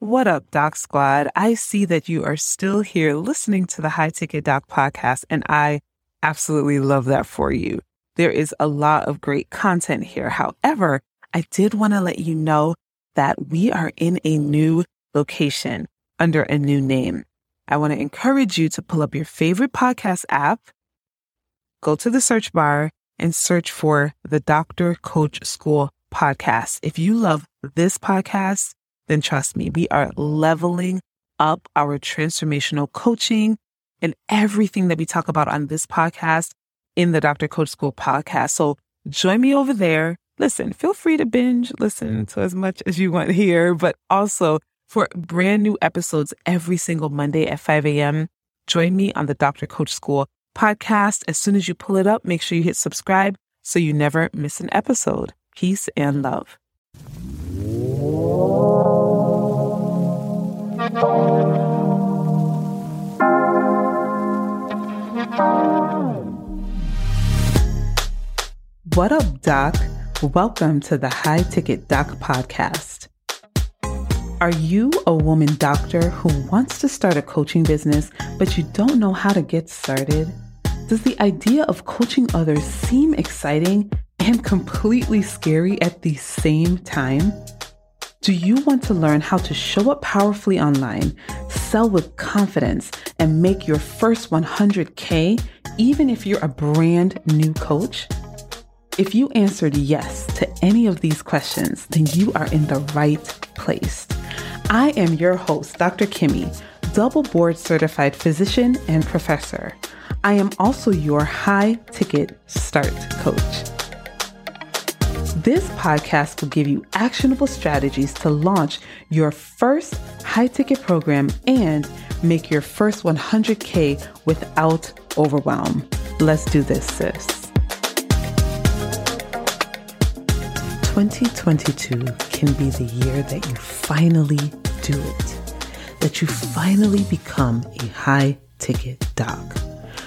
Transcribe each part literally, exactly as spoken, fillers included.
What up, Doc Squad? I see that you are still here listening to the High Ticket Doc podcast, and I absolutely love that for you. There is a lot of great content here. However, I did want to let you know that we are in a new location under a new name. I want to encourage you to pull up your favorite podcast app, go to the search bar, and search for the Doctor Coach School podcast. If you love this podcast, then trust me, we are leveling up our transformational coaching and everything that we talk about on this podcast in the Doctor Coach School podcast. So join me over there. Listen, feel free to binge, listen to as much as you want here, but also for brand new episodes every single Monday at five a.m., join me on the Doctor Coach School podcast. As soon as you pull it up, make sure you hit subscribe so you never miss an episode. Peace and love. What up, Doc? Welcome to the High Ticket Doc podcast. Are you a woman doctor who wants to start a coaching business, but you don't know how to get started? Does the idea of coaching others seem exciting and completely scary at the same time? Do you want to learn how to show up powerfully online, sell with confidence, and make your first one hundred K, even if you're a brand new coach? If you answered yes to any of these questions, then you are in the right place. I am your host, Doctor Kimmy, double board certified physician and professor. I am also your high ticket start coach. This podcast will give you actionable strategies to launch your first high-ticket program and make your first one hundred K without overwhelm. Let's do this, sis. twenty twenty-two can be the year that you finally do it, that you finally become a high-ticket doc.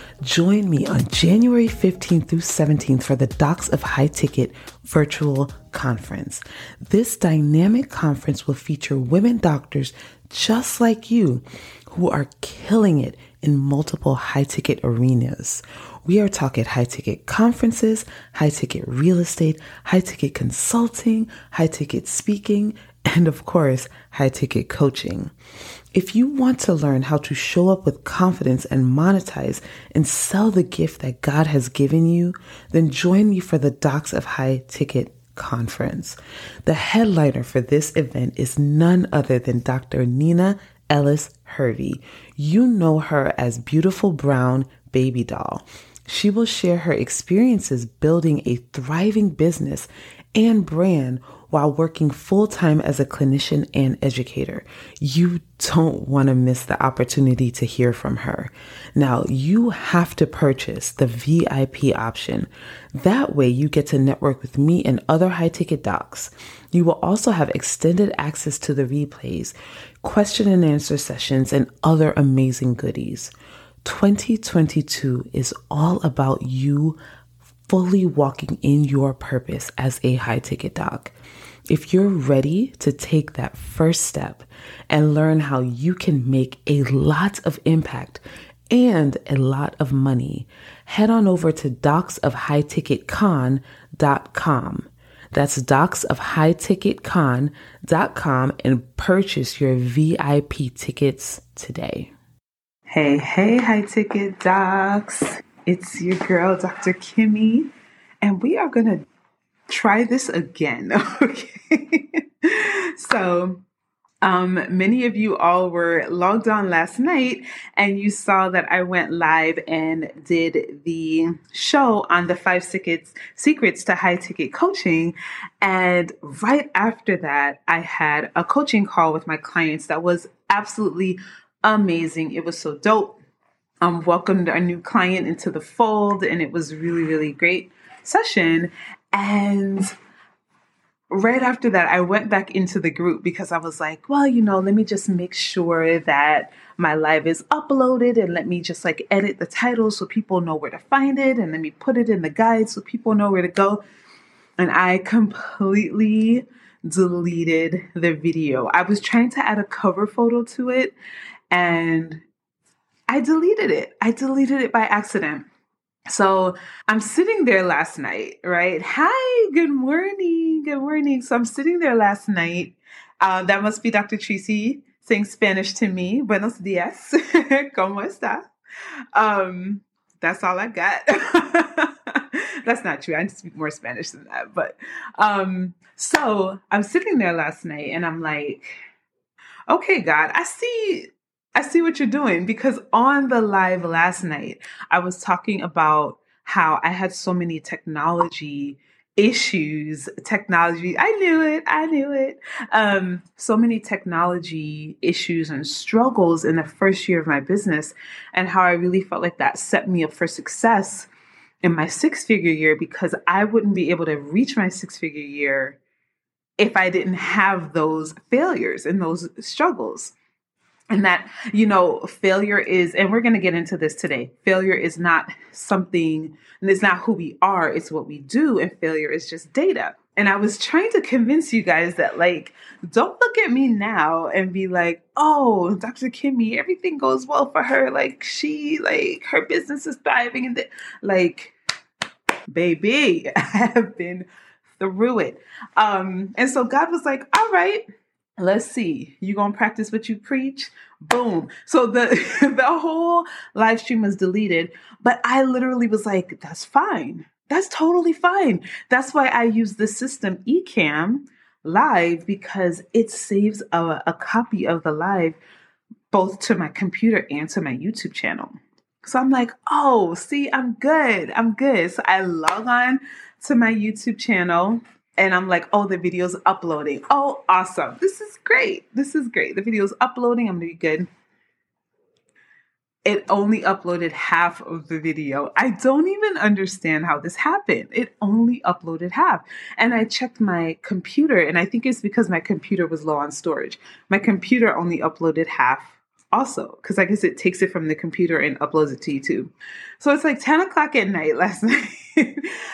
Join me on January fifteenth through seventeenth for the Docs of High Ticket virtual conference. This dynamic conference will feature women doctors just like you who are killing it in multiple high ticket arenas. We are talking high ticket conferences, high ticket real estate, high ticket consulting, high ticket speaking, and of course, high ticket coaching. If you want to learn how to show up with confidence and monetize and sell the gift that God has given you, then join me for the Docs of High Ticket Conference. The headliner for this event is none other than Doctor Nina Ellis Hervey. You know her as Beautiful Brown Baby Doll. She will share her experiences building a thriving business and brand while working full-time as a clinician and educator. You don't want to miss the opportunity to hear from her. Now, you have to purchase the V I P option. That way, you get to network with me and other high-ticket docs. You will also have extended access to the replays, question and answer sessions, and other amazing goodies. twenty twenty-two is all about you fully walking in your purpose as a high-ticket doc. If you're ready to take that first step and learn how you can make a lot of impact and a lot of money, head on over to docs of high ticket con dot com. That's docs of high ticket con dot com and purchase your V I P tickets today. Hey, hey, high ticket docs. It's your girl, Doctor Kimmy, and we are going to try this again. Okay. So, um, many of you all were logged on last night and you saw that I went live and did the show on the five secrets, secrets to high ticket coaching. And right after that, I had a coaching call with my clients that was absolutely amazing. It was so dope. Um, welcomed our new client into the fold, and it was really, really great session. And right after that, I went back into the group because I was like, well, you know, let me just make sure that my live is uploaded and let me just like edit the title so people know where to find it. And let me put it in the guide so people know where to go. And I completely deleted the video. I was trying to add a cover photo to it and I deleted it. I deleted it by accident. So I'm sitting there last night, right? Hi, good morning. Good morning. So I'm sitting there last night. Uh, that must be Doctor Tracy saying Spanish to me. Buenos dias. ¿Cómo está? Um, that's all I got. That's not true. I speak more Spanish than that. But um, so I'm sitting there last night and I'm like, okay, God, I see I see what you're doing, because on the live last night, I was talking about how I had so many technology issues, technology. I knew it. I knew it. Um, so many technology issues and struggles in the first year of my business, and how I really felt like that set me up for success in my six figure year, because I wouldn't be able to reach my six figure year if I didn't have those failures and those struggles. And that, you know, failure is, and we're going to get into this today, failure is not something, and it's not who we are, it's what we do. And failure is just data. And I was trying to convince you guys that, like, don't look at me now and be like, oh, Doctor Kimmy, everything goes well for her. Like, she, like, her business is thriving. And th-. Like, baby, I have been through it. Um, and so God was like, all right, let's see. You gonna practice what you preach? Boom. So the the whole live stream was deleted, but I literally was like, that's fine. That's totally fine. That's why I use the system Ecamm Live, because it saves a, a copy of the live both to my computer and to my YouTube channel. So I'm like, oh, see, I'm good. I'm good. So I log on to my YouTube channel. And I'm like, oh, the video's uploading. Oh, awesome. This is great. This is great. The video's uploading. I'm going to be good. It only uploaded half of the video. I don't even understand how this happened. It only uploaded half. And I checked my computer, and I think it's because my computer was low on storage. My computer only uploaded half also, because I guess it takes it from the computer and uploads it to YouTube. So it's like ten o'clock at night last night.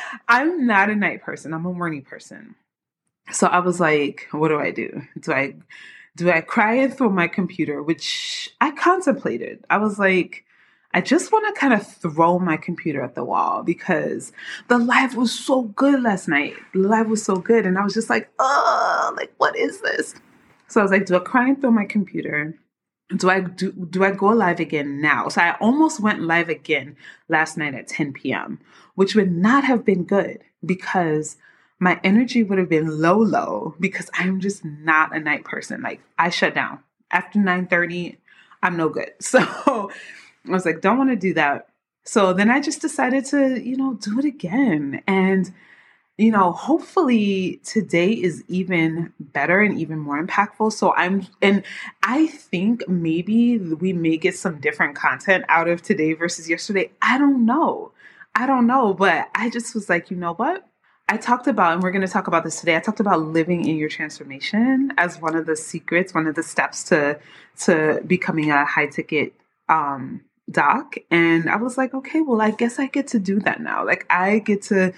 I'm not a night person. I'm a morning person. So I was like, what do I do? Do I do I cry and throw my computer? Which I contemplated. I was like, I just want to kind of throw my computer at the wall, because the live was so good last night. The live was so good. And I was just like, oh, like, what is this? So I was like, do I cry and throw my computer? Do I do, do I go live again now? So I almost went live again last night at ten p.m., which would not have been good, because my energy would have been low, low, because I'm just not a night person. Like, I shut down after nine thirty. I'm no good. So I was like, don't want to do that. So then I just decided to, you know, do it again. And you know, hopefully today is even better and even more impactful. So I'm, and I think maybe we may get some different content out of today versus yesterday. I don't know. I don't know. But I just was like, you know what? I talked about, and we're going to talk about this today. I talked about living in your transformation as one of the secrets, one of the steps to, to becoming a high ticket, um, doc. And I was like, okay, well, I guess I get to do that now. Like, I get to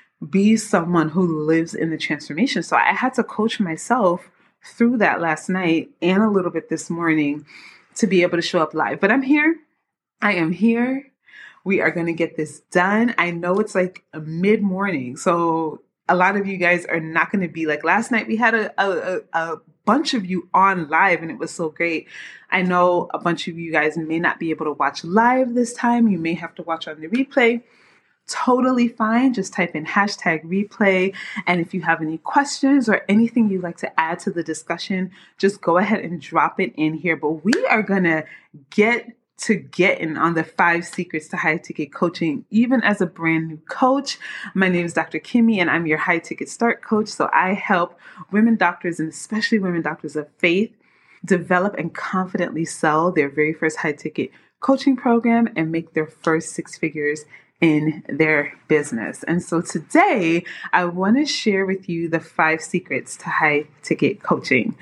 be someone who lives in the transformation. So I had to coach myself through that last night and a little bit this morning to be able to show up live. But I'm here. I am here. We are going to get this done. I know it's like a mid-morning, so a lot of you guys are not going to be like last night. We had a, a, a bunch of you on live and it was so great. I know a bunch of you guys may not be able to watch live this time. You may have to watch on the replay. Totally fine. Just type in hashtag replay. And if you have any questions or anything you'd like to add to the discussion, just go ahead and drop it in here. But we are going to get to getting on the five secrets to high ticket coaching, even as a brand new coach. My name is Doctor Kimmy and I'm your high ticket start coach. So I help women doctors, and especially women doctors of faith, develop and confidently sell their very first high ticket coaching program and make their first six figures in their business. And so today I want to share with you the five secrets to high ticket coaching.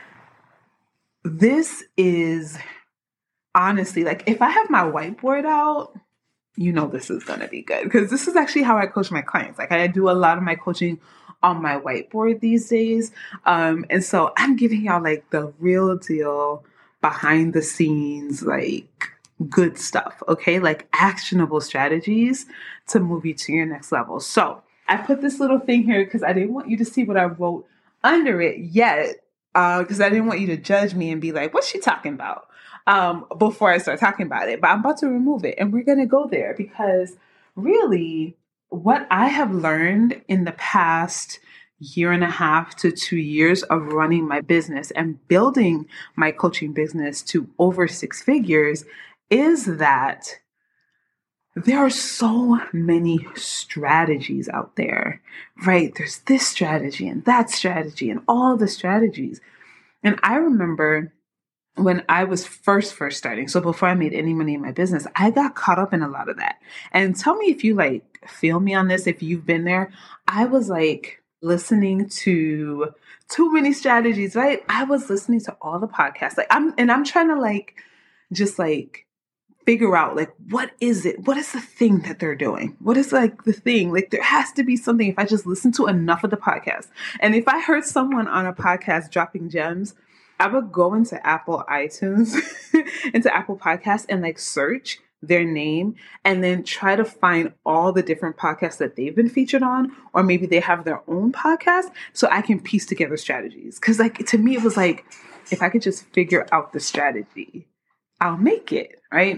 This is honestly, like, if I have my whiteboard out, you know, this is going to be good, because this is actually how I coach my clients. Like, I do a lot of my coaching on my whiteboard these days. Um, and so I'm giving y'all like the real deal, behind the scenes, like good stuff. Okay. Like actionable strategies to move you to your next level. So I put this little thing here because I didn't want you to see what I wrote under it yet. Uh, because I didn't want you to judge me and be like, what's she talking about? Um, before I start talking about it, but I'm about to remove it and we're going to go there because really what I have learned in the past year and a half to two years of running my business and building my coaching business to over six figures is that there are so many strategies out there, right? There's this strategy and that strategy and all the strategies. And I remember when I was first, first starting, so before I made any money in my business, I got caught up in a lot of that. And tell me if you like feel me on this, if you've been there. I was like listening to too many strategies, right? I was listening to all the podcasts. Like I'm, and I'm trying to like, just like figure out like, what is it? What is the thing that they're doing? What is like the thing? Like there has to be something if I just listen to enough of the podcast. And if I heard someone on a podcast dropping gems, I would go into Apple iTunes, into Apple Podcasts and like search their name and then try to find all the different podcasts that they've been featured on, or maybe they have their own podcast so I can piece together strategies. Cause like, to me, it was like, if I could just figure out the strategy, I'll make it, right?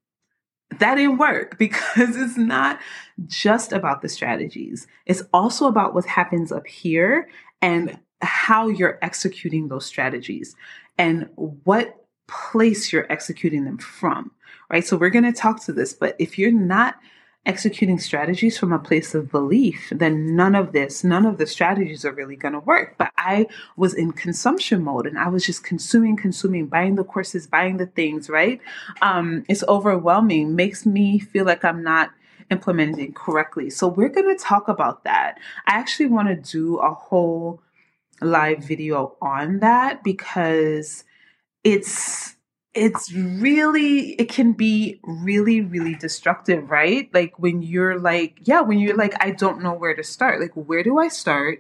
That didn't work because it's not just about the strategies. It's also about what happens up here and how you're executing those strategies and what place you're executing them from, right? So we're going to talk to this, but if you're not executing strategies from a place of belief, then none of this, none of the strategies are really going to work. But I was in consumption mode and I was just consuming, consuming, buying the courses, buying the things, right? Um, it's overwhelming, makes me feel like I'm not implementing correctly. So we're going to talk about that. I actually want to do a whole live video on that because it's it's really, it can be really, really destructive, right? Like when you're like, yeah, when you're like, I don't know where to start. Like, where do I start?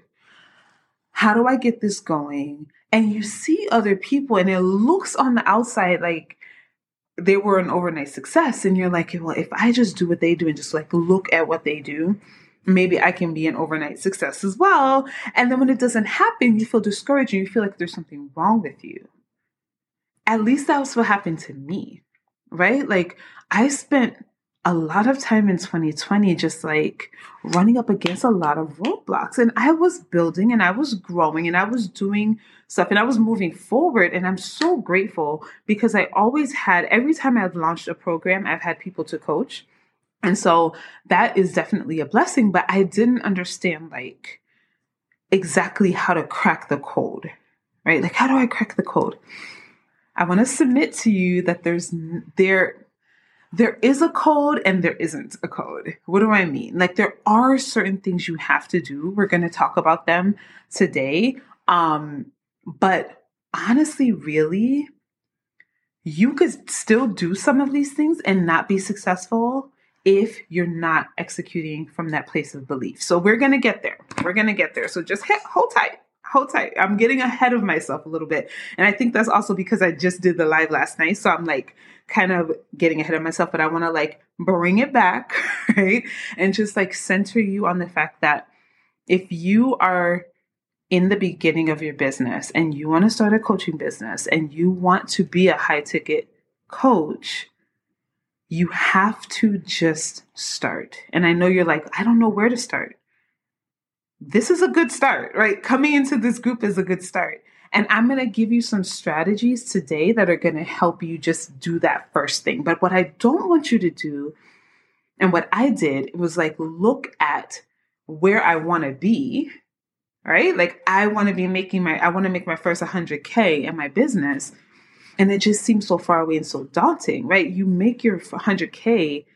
How do I get this going? And you see other people and it looks on the outside like they were an overnight success. And you're like, well, if I just do what they do and just like look at what they do, maybe I can be an overnight success as well. And then when it doesn't happen, you feel discouraged and you feel like there's something wrong with you. At least that was what happened to me, right? Like I spent a lot of time in twenty twenty just like running up against a lot of roadblocks, and I was building and I was growing and I was doing stuff and I was moving forward. And I'm so grateful because I always had, every time I've launched a program, I've had people to coach. And so that is definitely a blessing, but I didn't understand like exactly how to crack the code, right? Like, how do I crack the code? I want to submit to you that there's there there is a code and there isn't a code. What do I mean? Like there are certain things you have to do. We're going to talk about them today. Um, but honestly, really, you could still do some of these things and not be successful if you're not executing from that place of belief. So we're going to get there. We're going to get there. So just hit, hold tight. Hold tight. I'm getting ahead of myself a little bit. And I think that's also because I just did the live last night. So I'm like kind of getting ahead of myself, but I want to like bring it back, right? And just like center you on the fact that if you are in the beginning of your business and you want to start a coaching business and you want to be a high ticket coach, you have to just start. And I know you're like, I don't know where to start. This is a good start, right? Coming into this group is a good start. And I'm going to give you some strategies today that are going to help you just do that first thing. But what I don't want you to do, and what I did, it was like, look at where I want to be, right? Like I want to be making my, I want to make my first one hundred K in my business. And it just seems so far away and so daunting, right? You make your one hundred K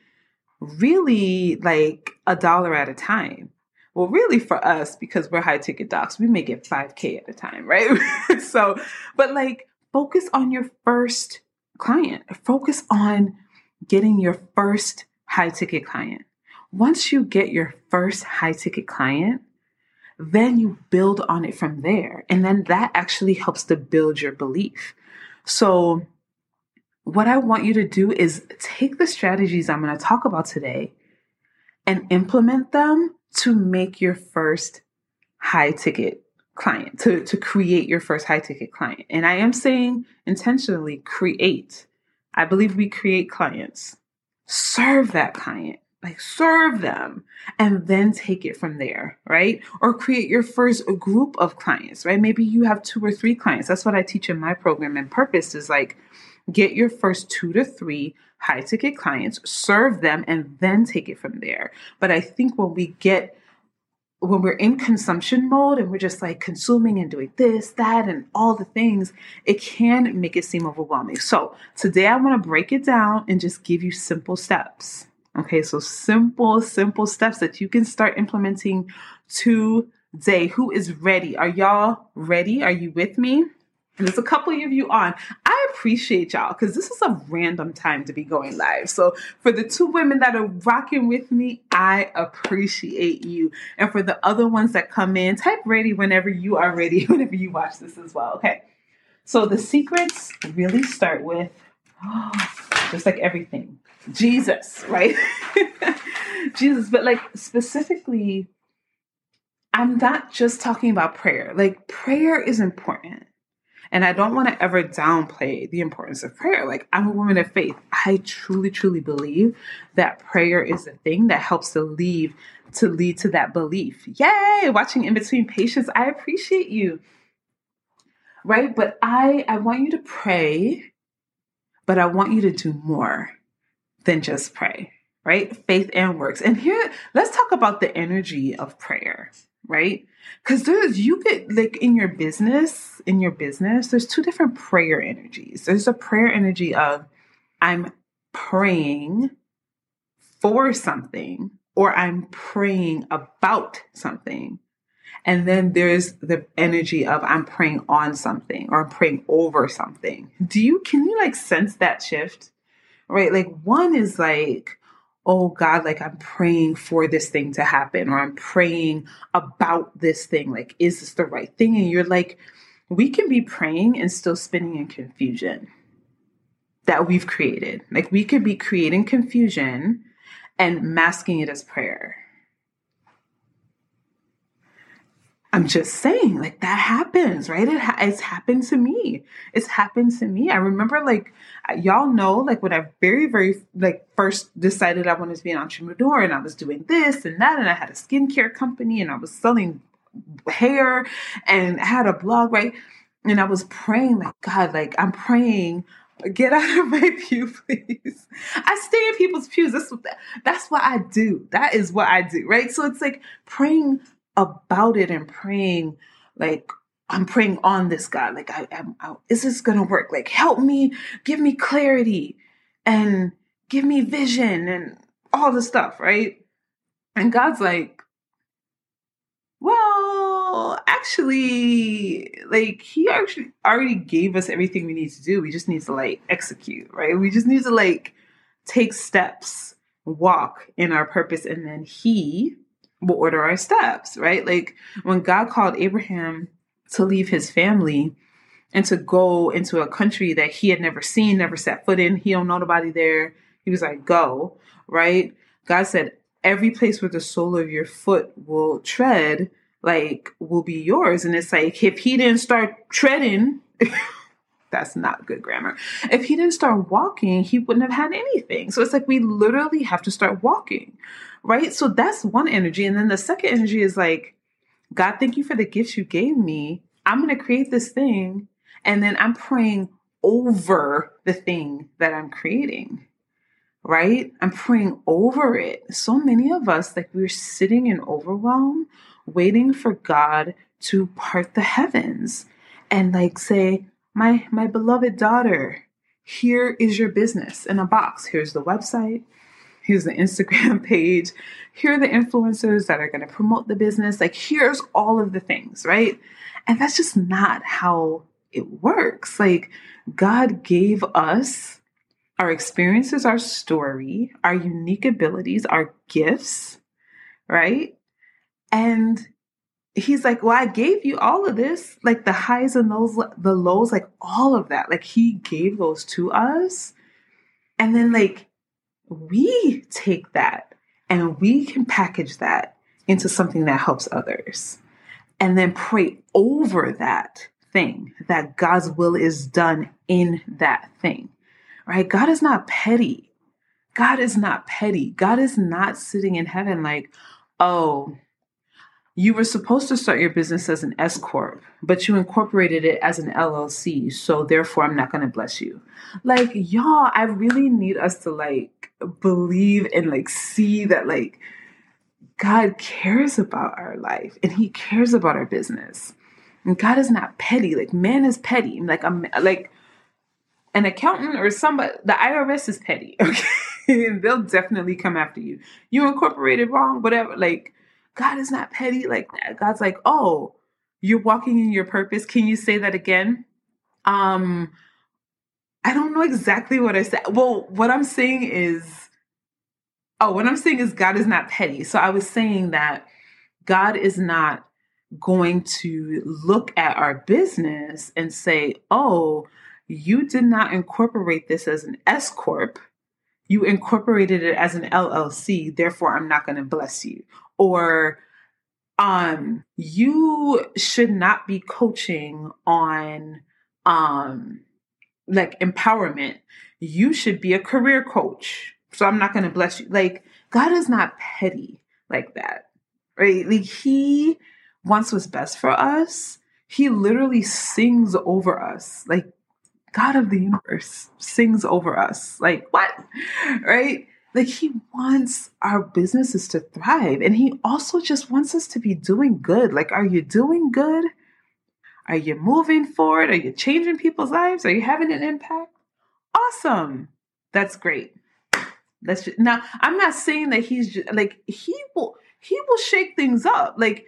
really like a dollar at a time. Well, really for us, because we're high ticket docs, we make it five K at a time, right? So, but like focus on your first client, focus on getting your first high ticket client. Once you get your first high ticket client, then you build on it from there. And then that actually helps to build your belief. So what I want you to do is take the strategies I'm going to talk about today and implement them to make your first high ticket client, to, to create your first high ticket client. And I am saying intentionally create. I believe we create clients. Serve that client, like serve them, and then take it from there, right? Or create your first group of clients, right? Maybe you have two or three clients. That's what I teach in my program. And purpose is like, get your first two to three high ticket clients, serve them, and then take it from there. But I think when we get, when we're in consumption mode and we're just like consuming and doing this, that, and all the things, it can make it seem overwhelming. So today I want to break it down and just give you simple steps. Okay, so simple, simple steps that you can start implementing today. Who is ready? Are y'all ready? Are you with me? And there's a couple of you on. I appreciate y'all because this is a random time to be going live. So for the two women that are rocking with me, I appreciate you. And for the other ones that come in, type ready whenever you are ready, whenever you watch this as well. Okay. So the secrets really start with, oh, just like everything, Jesus, right? Jesus, but like specifically, I'm not just talking about prayer. Like prayer is important. And I don't want to ever downplay the importance of prayer. Like I'm a woman of faith. I truly, truly believe that prayer is the thing that helps to lead to lead to that belief. Yay! Watching In Between Patients. I appreciate you. Right? But I, I want you to pray, but I want you to do more than just pray. Right? Faith and works. And here, let's talk about the energy of prayer. Right? Because there's, you could, like in your business, in your business, there's two different prayer energies. There's a prayer energy of I'm praying for something or I'm praying about something. And then there's the energy of I'm praying on something or I'm praying over something. Do you, can you like sense that shift? Right? Like one is like, oh God, like I'm praying for this thing to happen, or I'm praying about this thing. Like, is this the right thing? And you're like, we can be praying and still spinning in confusion that we've created. Like we could be creating confusion and masking it as prayer. I'm just saying, like that happens, right? It ha- it's happened to me. It's happened to me. I remember, like, y'all know, like when I very, very, like first decided I wanted to be an entrepreneur, and I was doing this and that, and I had a skincare company, and I was selling hair, and I had a blog, right? And I was praying, like God, like I'm praying, get out of my pew, please. I stay in people's pews. That's what, that's what I do. That is what I do, right? So it's like praying about it and praying like I'm praying on this God. Like I am, is this going to work? Like help me, give me clarity and give me vision and all the stuff. Right. And God's like, well, actually, like he actually already gave us everything we need to do. We just need to like execute, right? We just need to like take steps, walk in our purpose. And then he will order our steps, right? Like when God called Abraham to leave his family and to go into a country that he had never seen, never set foot in, he don't know nobody there. He was like, go, right? God said, every place where the sole of your foot will tread, like will be yours. And it's like, if he didn't start treading, that's not good grammar. If he didn't start walking, he wouldn't have had anything. So it's like, we literally have to start walking. Right? So that's one energy. And then the second energy is like, God, thank you for the gifts you gave me. I'm going to create this thing. And then I'm praying over the thing that I'm creating. Right? I'm praying over it. So many of us, like we're sitting in overwhelm, waiting for God to part the heavens and like say, my, my beloved daughter, here is your business in a box. Here's the website. Here's the Instagram page. Here are the influencers that are going to promote the business. Like, here's all of the things, right? And that's just not how it works. Like, God gave us our experiences, our story, our unique abilities, our gifts, right? And he's like, well, I gave you all of this, like the highs and lows, the lows, like all of that. Like he gave those to us. And then like we take that and we can package that into something that helps others and then pray over that thing, that God's will is done in that thing, right? God is not petty. God is not petty. God is not sitting in heaven like, oh, you were supposed to start your business as an S corp, but you incorporated it as an L L C. So therefore, I'm not going to bless you. Like, y'all, I really need us to like believe and like see that like God cares about our life and he cares about our business. And God is not petty. Like man is petty. Like I'm like an accountant or somebody, the I R S is petty. Okay. They'll definitely come after you. You incorporated wrong, whatever. Like, God is not petty like that. God's like, oh, you're walking in your purpose. Can you say that again? Um, I don't know exactly what I said. Well, what I'm saying is, oh, what I'm saying is God is not petty. So I was saying that God is not going to look at our business and say, oh, you did not incorporate this as an S corp. You incorporated it as an L L C. Therefore, I'm not going to bless you. Or um, you should not be coaching on um, like empowerment. You should be a career coach. So I'm not going to bless you. Like God is not petty like that, right? Like he wants what's best for us. He literally sings over us. Like God of the universe sings over us. Like what? Right? Like he wants our businesses to thrive. And he also just wants us to be doing good. Like, are you doing good? Are you moving forward? Are you changing people's lives? Are you having an impact? Awesome. That's great. Let's just, now, I'm not saying that he's just, like, he will, he will shake things up. Like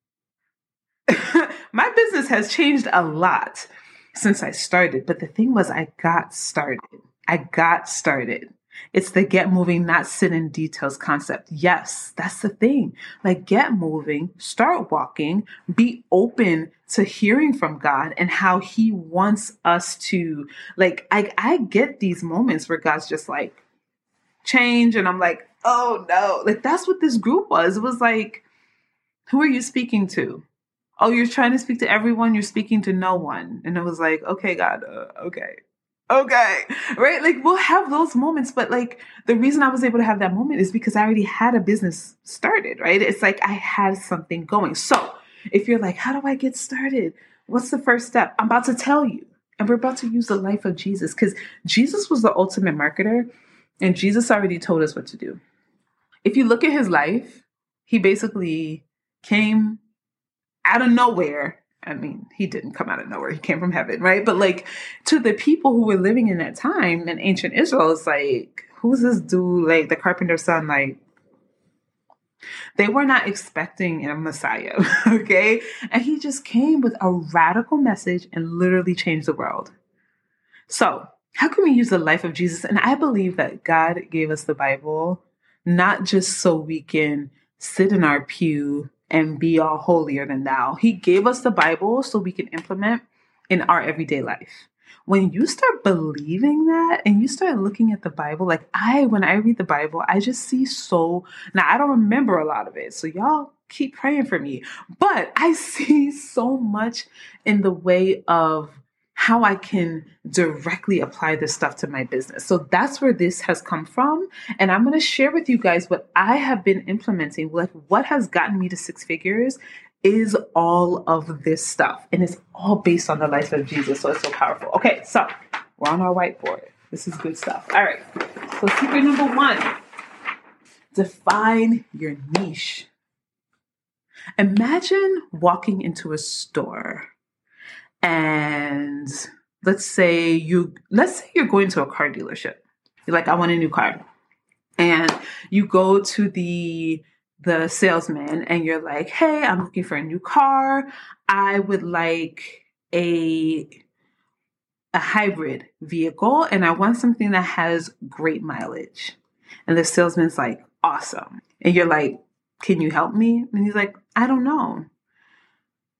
my business has changed a lot since I started. But the thing was, I got started. I got started. It's the get moving, not sit in details concept. Yes, that's the thing. Like get moving, start walking, be open to hearing from God and how he wants us to like, I, I get these moments where God's just like change. And I'm like, oh no, like that's what this group was. It was like, who are you speaking to? Oh, you're trying to speak to everyone. You're speaking to no one. And it was like, okay, God, uh, okay. Okay. Right. Like we'll have those moments, but like the reason I was able to have that moment is because I already had a business started, right? It's like I had something going. So if you're like, how do I get started? What's the first step? I'm about to tell you. And we're about to use the life of Jesus because Jesus was the ultimate marketer and Jesus already told us what to do. If you look at his life, he basically came out of nowhere. I mean, he didn't come out of nowhere. He came from heaven, right? But like to the people who were living in that time in ancient Israel, it's like, who's this dude? Like the carpenter's son, like they were not expecting a Messiah, okay? And he just came with a radical message and literally changed the world. So how can we use the life of Jesus? And I believe that God gave us the Bible, not just so we can sit in our pew and be all holier than thou. He gave us the Bible so we can implement in our everyday life. When you start believing that and you start looking at the Bible, like I, when I read the Bible, I just see so, now I don't remember a lot of it. So y'all keep praying for me, but I see so much in the way of how I can directly apply this stuff to my business. So that's where this has come from. And I'm going to share with you guys what I have been implementing, like what has gotten me to six figures is all of this stuff. And it's all based on the life of Jesus. So it's so powerful. Okay, so we're on our whiteboard. This is good stuff. All right. So secret number one, define your niche. Imagine walking into a store and let's say you, let's say you're going to a car dealership. You're like, I want a new car. And you go to the the salesman and you're like, hey, I'm looking for a new car. I would like a, a hybrid vehicle and I want something that has great mileage. And the salesman's like, awesome. And you're like, can you help me? And he's like, I don't know.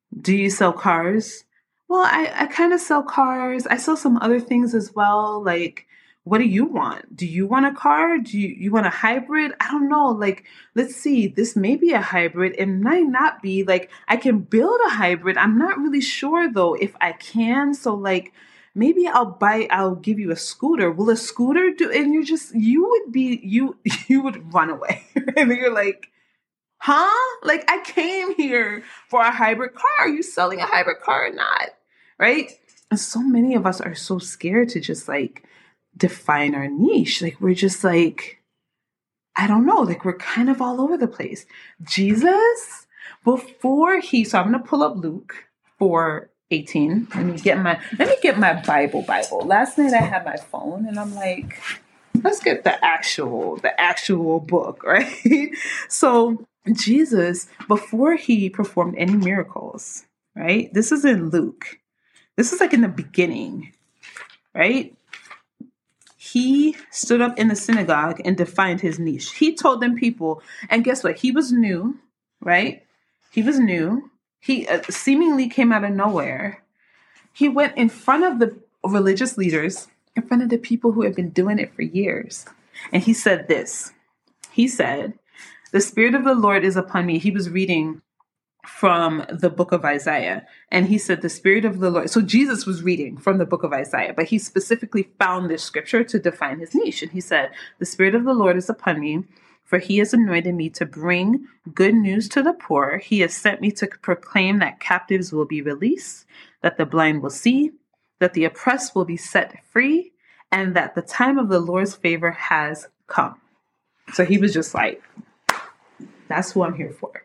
Do you sell cars? Well, I, I kind of sell cars. I sell some other things as well. Like, what do you want? Do you want a car? Do you, you want a hybrid? I don't know. Like, let's see. This may be a hybrid. It might not be. Like, I can build a hybrid. I'm not really sure though if I can. So like, maybe I'll buy, I'll give you a scooter. Will a scooter do? And you're just, you would be, you, you would run away. And you're like, huh? Like, I came here for a hybrid car. Are you selling a hybrid car or not? Right? And so many of us are so scared to just like define our niche. Like, we're just like, I don't know, like we're kind of all over the place. Jesus, before he, so I'm going to pull up Luke four eighteen. Let me get my, let me get my Bible Bible. Last night I had my phone and I'm like, let's get the actual, the actual book, right? So Jesus, before he performed any miracles, right? This is in Luke. This is like in the beginning, right? He stood up in the synagogue and defined his niche. He told them people, and guess what? He was new, right? He was new. He uh, seemingly came out of nowhere. He went in front of the religious leaders, in front of the people who had been doing it for years. And he said this. He said, "The Spirit of the Lord is upon me." He was reading from the book of Isaiah. And he said, the Spirit of the Lord. So Jesus was reading from the book of Isaiah, but he specifically found this scripture to define his niche. And he said, "The Spirit of the Lord is upon me, for he has anointed me to bring good news to the poor. He has sent me to proclaim that captives will be released, that the blind will see, that the oppressed will be set free, and that the time of the Lord's favor has come." So he was just like, that's who I'm here for.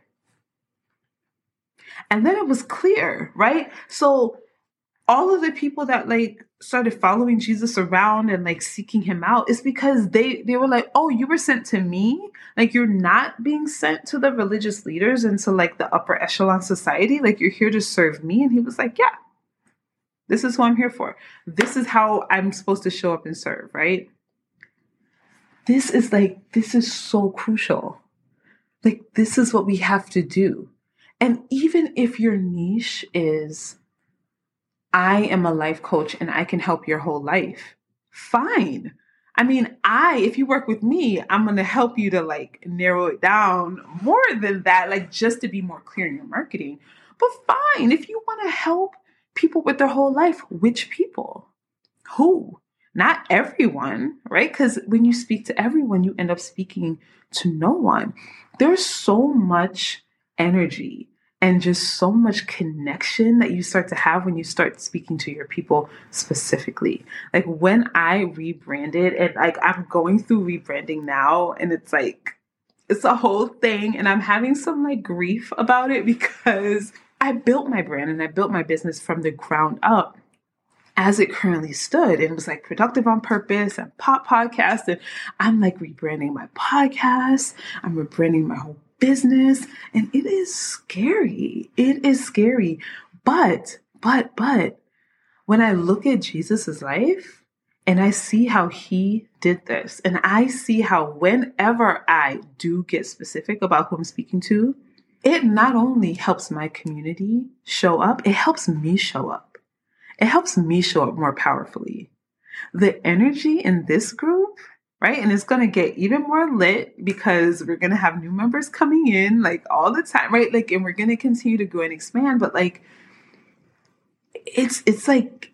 And then it was clear, right? So all of the people that like started following Jesus around and like seeking him out is because they, they were like, oh, you were sent to me? Like, you're not being sent to the religious leaders and to like the upper echelon society. Like, you're here to serve me. And he was like, yeah, this is who I'm here for. This is how I'm supposed to show up and serve, right? This is like, this is so crucial. Like, this is what we have to do. And even if your niche is, I am a life coach and I can help your whole life, fine. I mean, I, if you work with me, I'm going to help you to like narrow it down more than that, like just to be more clear in your marketing. But fine, if you want to help people with their whole life, which people? Who? Not everyone, right? Because when you speak to everyone, you end up speaking to no one. There's so much energy and just so much connection that you start to have when you start speaking to your people specifically. Like when I rebranded, and like I'm going through rebranding now, and it's like, it's a whole thing, and I'm having some like grief about it because I built my brand and I built my business from the ground up as it currently stood. And it was like Productive on Purpose and Pop Podcast. And I'm like rebranding my podcast. I'm rebranding my whole business. And it is scary. It is scary. But, but, but when I look at Jesus's life and I see how he did this, and I see how whenever I do get specific about who I'm speaking to, it not only helps my community show up, it helps me show up. It helps me show up more powerfully. The energy in this group, right? And it's going to get even more lit because we're going to have new members coming in like all the time, right? Like, and we're going to continue to grow and expand, but like, it's, it's like,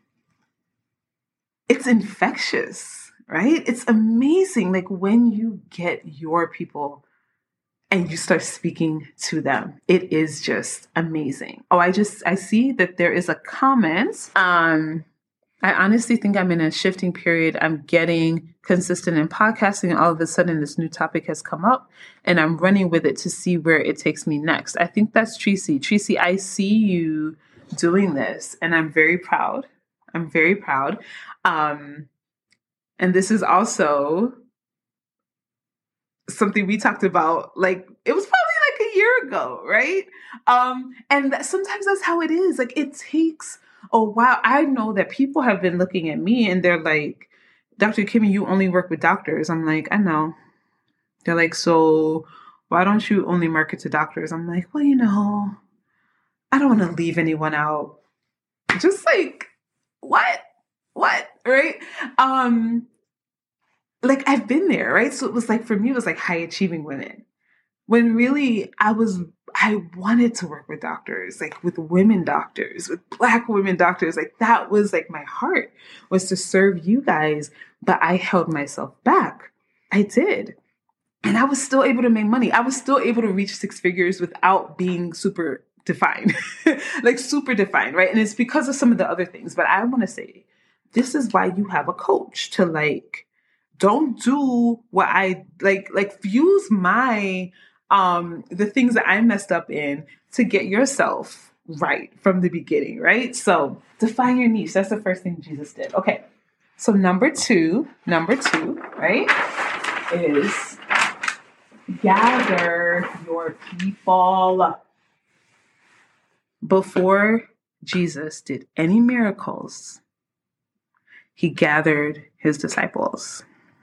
it's infectious, right? It's amazing. Like when you get your people and you start speaking to them, it is just amazing. Oh, I just, I see that there is a comment. Um, I honestly think I'm in a shifting period. I'm getting consistent in podcasting, and all of a sudden this new topic has come up and I'm running with it to see where it takes me next. I think that's Tracy. Tracy, I see you doing this and I'm very proud. I'm very proud. Um, and this is also something we talked about, like, it was probably like a year ago, right? Um, and that, sometimes that's how it is. Like, it takes a while. I know that people have been looking at me and they're like, Doctor Kimmy, you only work with doctors. I'm like, I know. They're like, so why don't you only market to doctors? I'm like, well, you know, I don't want to leave anyone out. Just like, what? What? Right? Um, like I've been there, right? So it was like, for me, it was like high achieving women. When really I was, I wanted to work with doctors, like with women doctors, with Black women doctors. Like that was like my heart, was to serve you guys, but I held myself back. I did. And I was still able to make money. I was still able to reach six figures without being super defined, like super defined, right? And it's because of some of the other things. But I want to say, this is why you have a coach, to like, don't do what I like, like use my, um, the things that I messed up in to get yourself right from the beginning, right? So define your niche. That's the first thing Jesus did. Okay. So number two, number two, right, is gather your people. Before Jesus did any miracles, he gathered his disciples.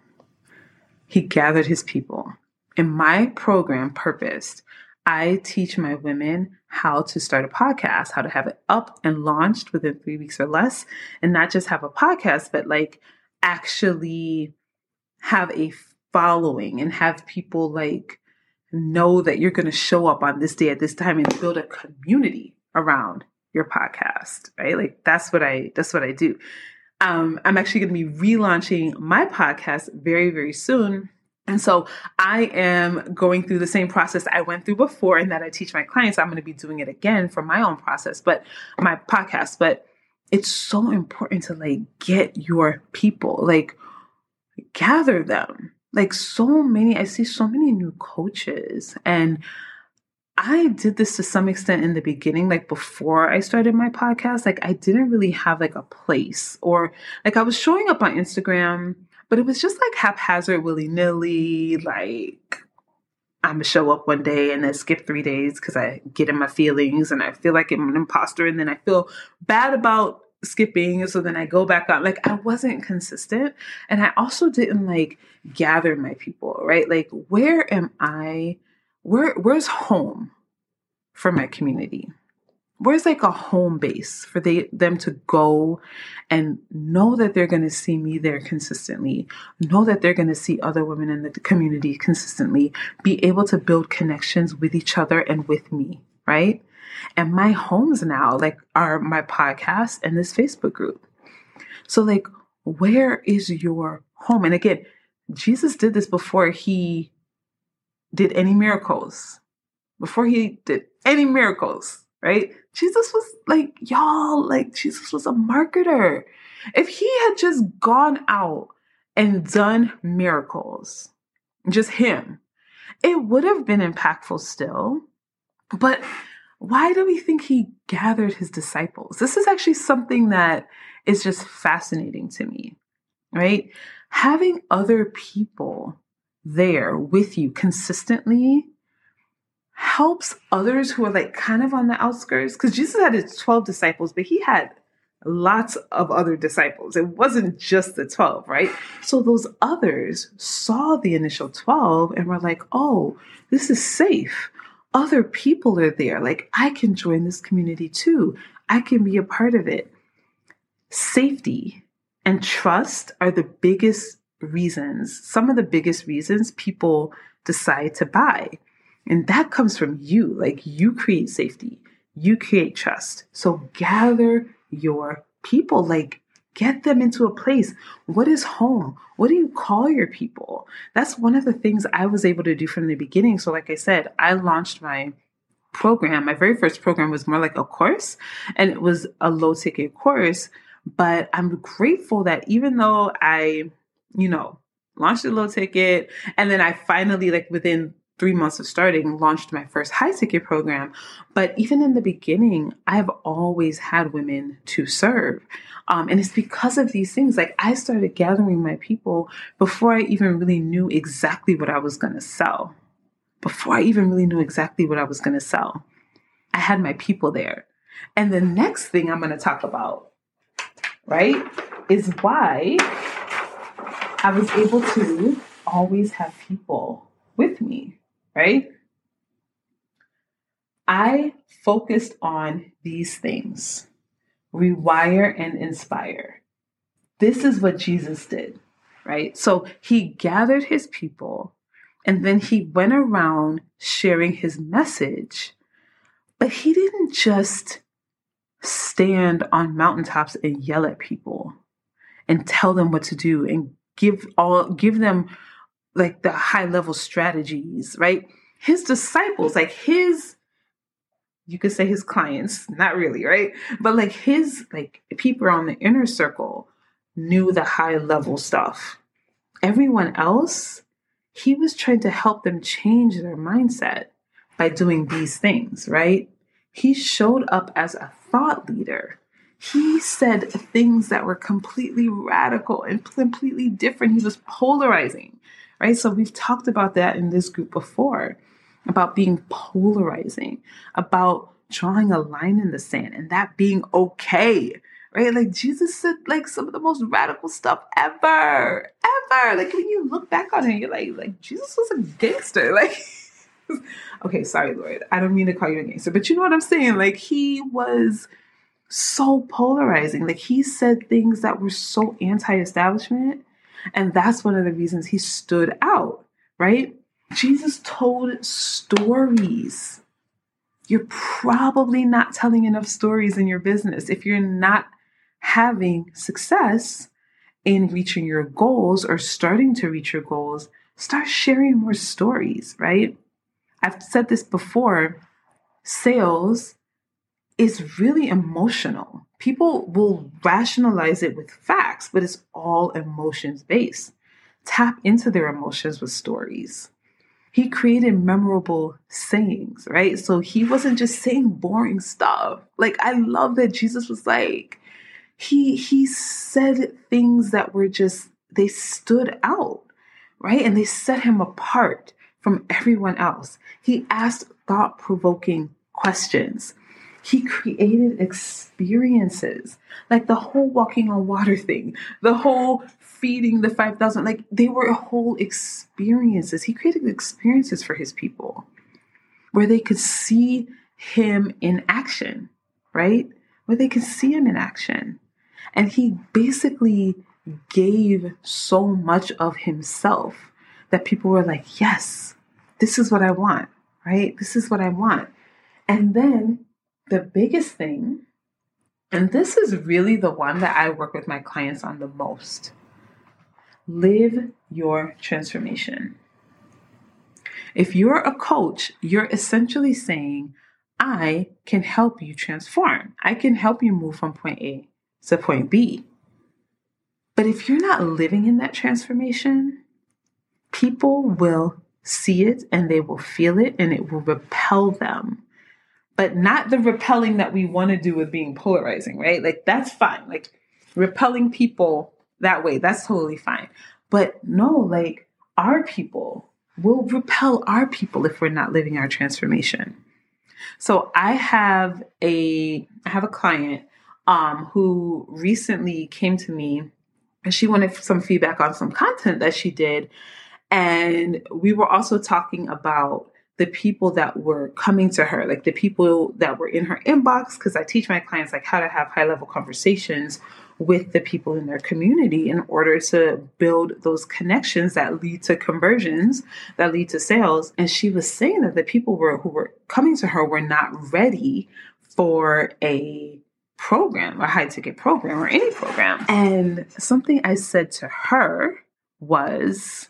He gathered his people. In my program, Purposed, I teach my women how to start a podcast, how to have it up and launched within three weeks or less, and not just have a podcast, but like actually have a following and have people like know that you're going to show up on this day at this time and build a community around your podcast, right? Like that's what I, that's what I do. Um, I'm actually going to be relaunching my podcast very, very soon. And so I am going through the same process I went through before and that I teach my clients. I'm going to be doing it again for my own process, but my podcast, but it's so important to like get your people, like gather them. Like so many, I see so many new coaches, and I did this to some extent in the beginning, like before I started my podcast. Like I didn't really have like a place, or like I was showing up on Instagram, but it was just like haphazard, willy-nilly. Like I'm gonna show up one day and then skip three days because I get in my feelings and I feel like I'm an imposter, and then I feel bad about skipping. So then I go back on. Like I wasn't consistent, and I also didn't like gather my people, right? Like where am I? Where, where's home for my community? Where's like a home base for they, them to go and know that they're going to see me there consistently, know that they're going to see other women in the community consistently, be able to build connections with each other and with me, right? And my homes now like are my podcast and this Facebook group. So like, where is your home? And again, Jesus did this before he did any miracles, before he did any miracles, right? Jesus was like, y'all, like Jesus was a marketer. If he had just gone out and done miracles, just him, it would have been impactful still. But why do we think he gathered his disciples? This is actually something that is just fascinating to me, right? Having other people there with you consistently helps others who are like kind of on the outskirts, because Jesus had his twelve disciples, but he had lots of other disciples. It wasn't just the twelve, right? So those others saw the initial twelve and were like, oh, this is safe. Other people are there. Like I can join this community too. I can be a part of it. Safety and trust are the biggest reasons, some of the biggest reasons people decide to buy. And that comes from you. Like you create safety, you create trust. So gather your people, like get them into a place. What is home? What do you call your people? That's one of the things I was able to do from the beginning. So like I said, I launched my program. My very first program was more like a course, and it was a low ticket course. But I'm grateful that even though I you know, launched a low ticket. And then I finally, like within three months of starting, launched my first high ticket program. But even in the beginning, I've always had women to serve. Um, and it's because of these things. Like I started gathering my people before I even really knew exactly what I was going to sell. Before I even really knew exactly what I was going to sell, I had my people there. And the next thing I'm going to talk about, right, is why I was able to always have people with me, right? I focused on these things: rewire and inspire. This is what Jesus did, right? So he gathered his people and then he went around sharing his message, but he didn't just stand on mountaintops and yell at people and tell them what to do and give all, give them like the high level strategies, right? His disciples, like his, you could say his clients, not really, right? But like his, like people on the inner circle knew the high level stuff. Everyone else, he was trying to help them change their mindset by doing these things, right? He showed up as a thought leader. He said things that were completely radical and completely different. He was polarizing, right? So we've talked about that in this group before, about being polarizing, about drawing a line in the sand and that being okay, right? Like Jesus said like some of the most radical stuff ever, ever. Like when you look back on it, you're like, like Jesus was a gangster. Like, okay, sorry, Lord. I don't mean to call you a gangster, but you know what I'm saying? Like he was so polarizing. Like he said things that were so anti-establishment. And that's one of the reasons he stood out, right? Jesus told stories. You're probably not telling enough stories in your business. If you're not having success in reaching your goals or starting to reach your goals, start sharing more stories, right? I've said this before. Sales is really emotional. People will rationalize it with facts, but it's all emotions based. Tap into their emotions with stories. He created memorable sayings, right? So he wasn't just saying boring stuff. Like, I love that Jesus was like, he, he said things that were just, they stood out, right? And they set him apart from everyone else. He asked thought-provoking questions. He created experiences, like the whole walking on water thing, the whole feeding the five thousand, like they were whole experiences. He created experiences for his people where they could see him in action, right? Where they could see him in action. And he basically gave so much of himself that people were like, yes, this is what I want, right? This is what I want. And then the biggest thing, and this is really the one that I work with my clients on the most, live your transformation. If you're a coach, you're essentially saying, I can help you transform. I can help you move from point A to point B. But if you're not living in that transformation, people will see it and they will feel it and it will repel them. But not the repelling that we want to do with being polarizing, right? Like that's fine. Like repelling people that way, that's totally fine. But no, like our people will repel our people if we're not living our transformation. So I have a I have a client um, who recently came to me and she wanted some feedback on some content that she did. And we were also talking about the people that were coming to her, like the people that were in her inbox, because I teach my clients like how to have high level conversations with the people in their community in order to build those connections that lead to conversions, that lead to sales. And she was saying that the people were who were coming to her were not ready for a program, a high ticket program or any program. And something I said to her was,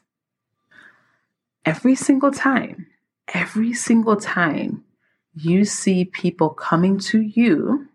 every single time, every single time you see people coming to you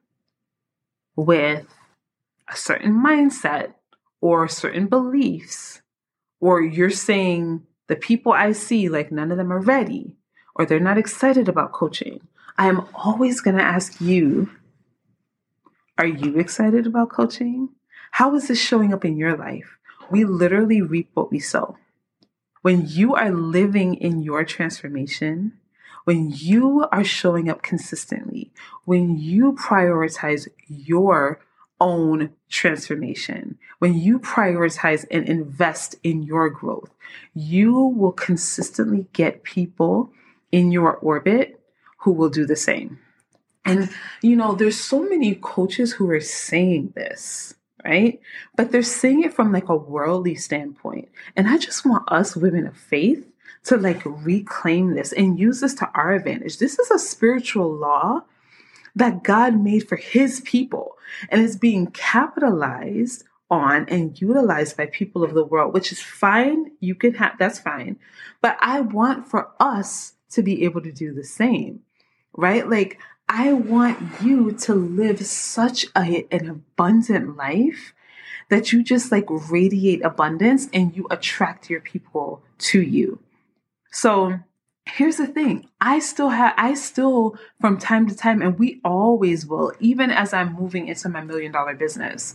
with a certain mindset or certain beliefs, or you're saying the people I see, like none of them are ready, or they're not excited about coaching, I am always going to ask you, are you excited about coaching? How is this showing up in your life? We literally reap what we sow. When you are living in your transformation, when you are showing up consistently, when you prioritize your own transformation, when you prioritize and invest in your growth, you will consistently get people in your orbit who will do the same. And, you know, there's so many coaches who are saying this, right? But they're saying it from like a worldly standpoint. And I just want us women of faith to like reclaim this and use this to our advantage. This is a spiritual law that God made for his people, and it's being capitalized on and utilized by people of the world, which is fine. You can have, that's fine. But I want for us to be able to do the same, right? Like, I want you to live such a, an abundant life that you just like radiate abundance and you attract your people to you. So here's the thing. I still have, I still from time to time, and we always will, even as I'm moving into my million dollar business,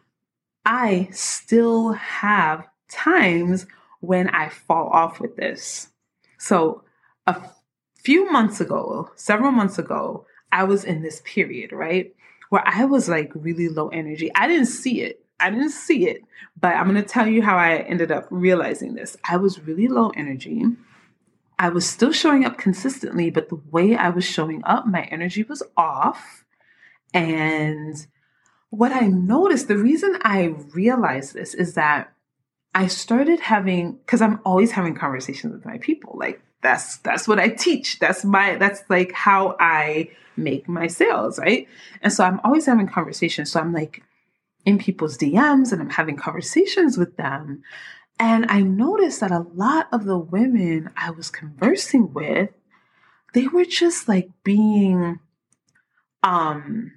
I still have times when I fall off with this. So a few months ago, several months ago, I was in this period, right, where I was like really low energy. I didn't see it. I didn't see it, but I'm going to tell you how I ended up realizing this. I was really low energy. I was still showing up consistently, but the way I was showing up, my energy was off. And what I noticed, the reason I realized this is that I started having, because I'm always having conversations with my people. Like that's, that's what I teach. That's my, that's like how I make my sales, right? And so I'm always having conversations. So I'm like in people's D Ms and I'm having conversations with them. And I noticed that a lot of the women I was conversing with, they were just like being um,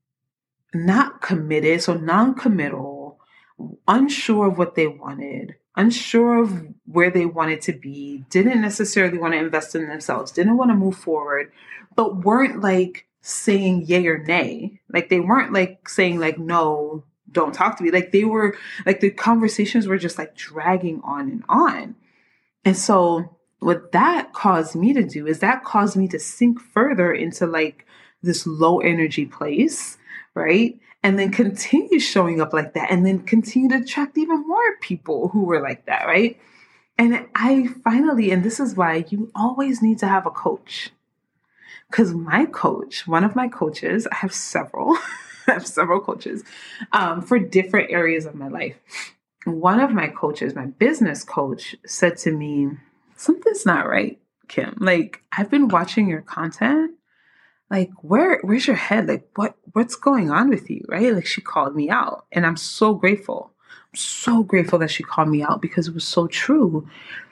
not committed, so non-committal, unsure of what they wanted, unsure of where they wanted to be, didn't necessarily want to invest in themselves, didn't want to move forward, but weren't like saying yay or nay. Like they weren't like saying like, no, don't talk to me. Like they were like the conversations were just like dragging on and on. And so what that caused me to do is that caused me to sink further into like this low energy place, right? And then continue showing up like that and then continue to attract even more people who were like that, right? And I finally, and this is why you always need to have a coach. Because my coach, one of my coaches, I have several, I have several coaches um, for different areas of my life. One of my coaches, my business coach, said to me, something's not right, Kim. Like, I've been watching your content. Like, where, where's your head? Like, what, what's going on with you? Right? Like, she called me out and I'm so grateful. I'm so grateful that she called me out because it was so true.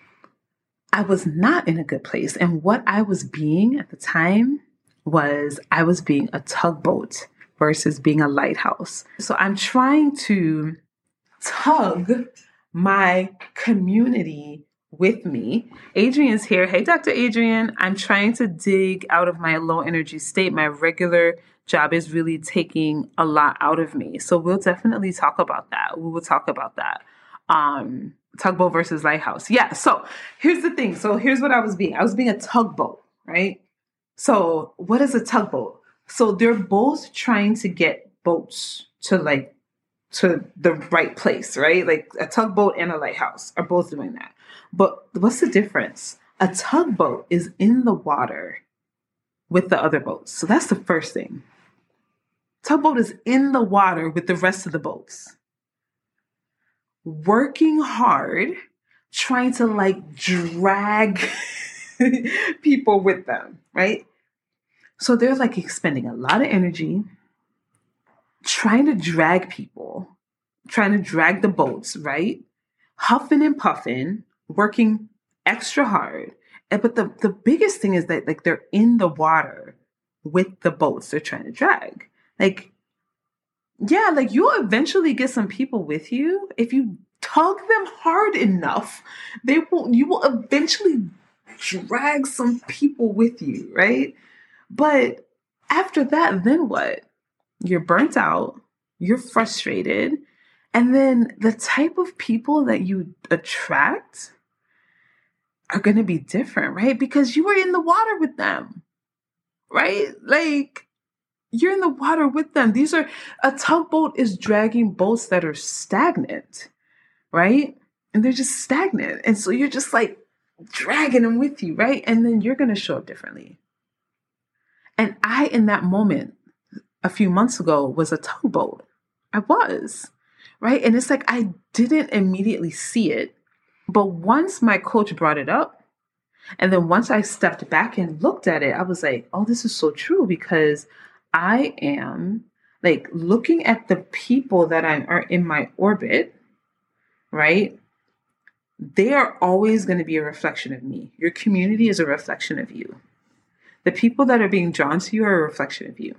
I was not in a good place. And what I was being at the time was I was being a tugboat versus being a lighthouse. So I'm trying to tug my community with me. Adrian's here. Hey, Doctor Adrian. I'm trying to dig out of my low energy state. My regular job is really taking a lot out of me. So we'll definitely talk about that. We will talk about that. Um, tugboat versus lighthouse. Yeah. So here's the thing. So here's what I was being. I was being a tugboat, right? So what is a tugboat? So they're both trying to get boats to like, to the right place, right? Like a tugboat and a lighthouse are both doing that. But what's the difference? A tugboat is in the water with the other boats. So that's the first thing. Tugboat is in the water with the rest of the boats, working hard, trying to like drag people with them, right? So they're like expending a lot of energy, trying to drag people, trying to drag the boats, right? Huffing and puffing, working extra hard. But the, the biggest thing is that like they're in the water with the boats they're trying to drag. Like, yeah, like you'll eventually get some people with you. If you tug them hard enough, they will, you will eventually drag some people with you, right? But after that, then what? You're burnt out, you're frustrated, and then the type of people that you attract are going to be different, right? Because you were in the water with them, right? Like, you're in the water with them. These are, a tugboat is dragging boats that are stagnant, right? And they're just stagnant. And so you're just like dragging them with you, right? And then you're going to show up differently. And I, in that moment, a few months ago, was a tugboat. I was, right? And it's like, I didn't immediately see it. But once my coach brought it up, and then once I stepped back and looked at it, I was like, oh, this is so true, because I am like looking at the people that I are in my orbit, right? They are always going to be a reflection of me. Your community is a reflection of you. The people that are being drawn to you are a reflection of you.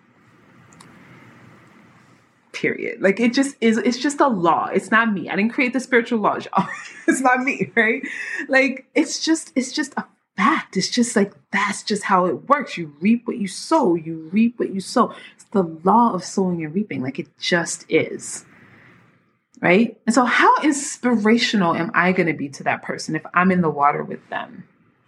Period. Like it just is, it's just a law. It's not me. I didn't create the spiritual laws, y'all. It's not me, right? Like it's just, it's just a fact. It's just like, that's just how it works. You reap what you sow. You reap what you sow. It's the law of sowing and reaping. Like it just is. Right? And so how inspirational am I going to be to that person if I'm in the water with them?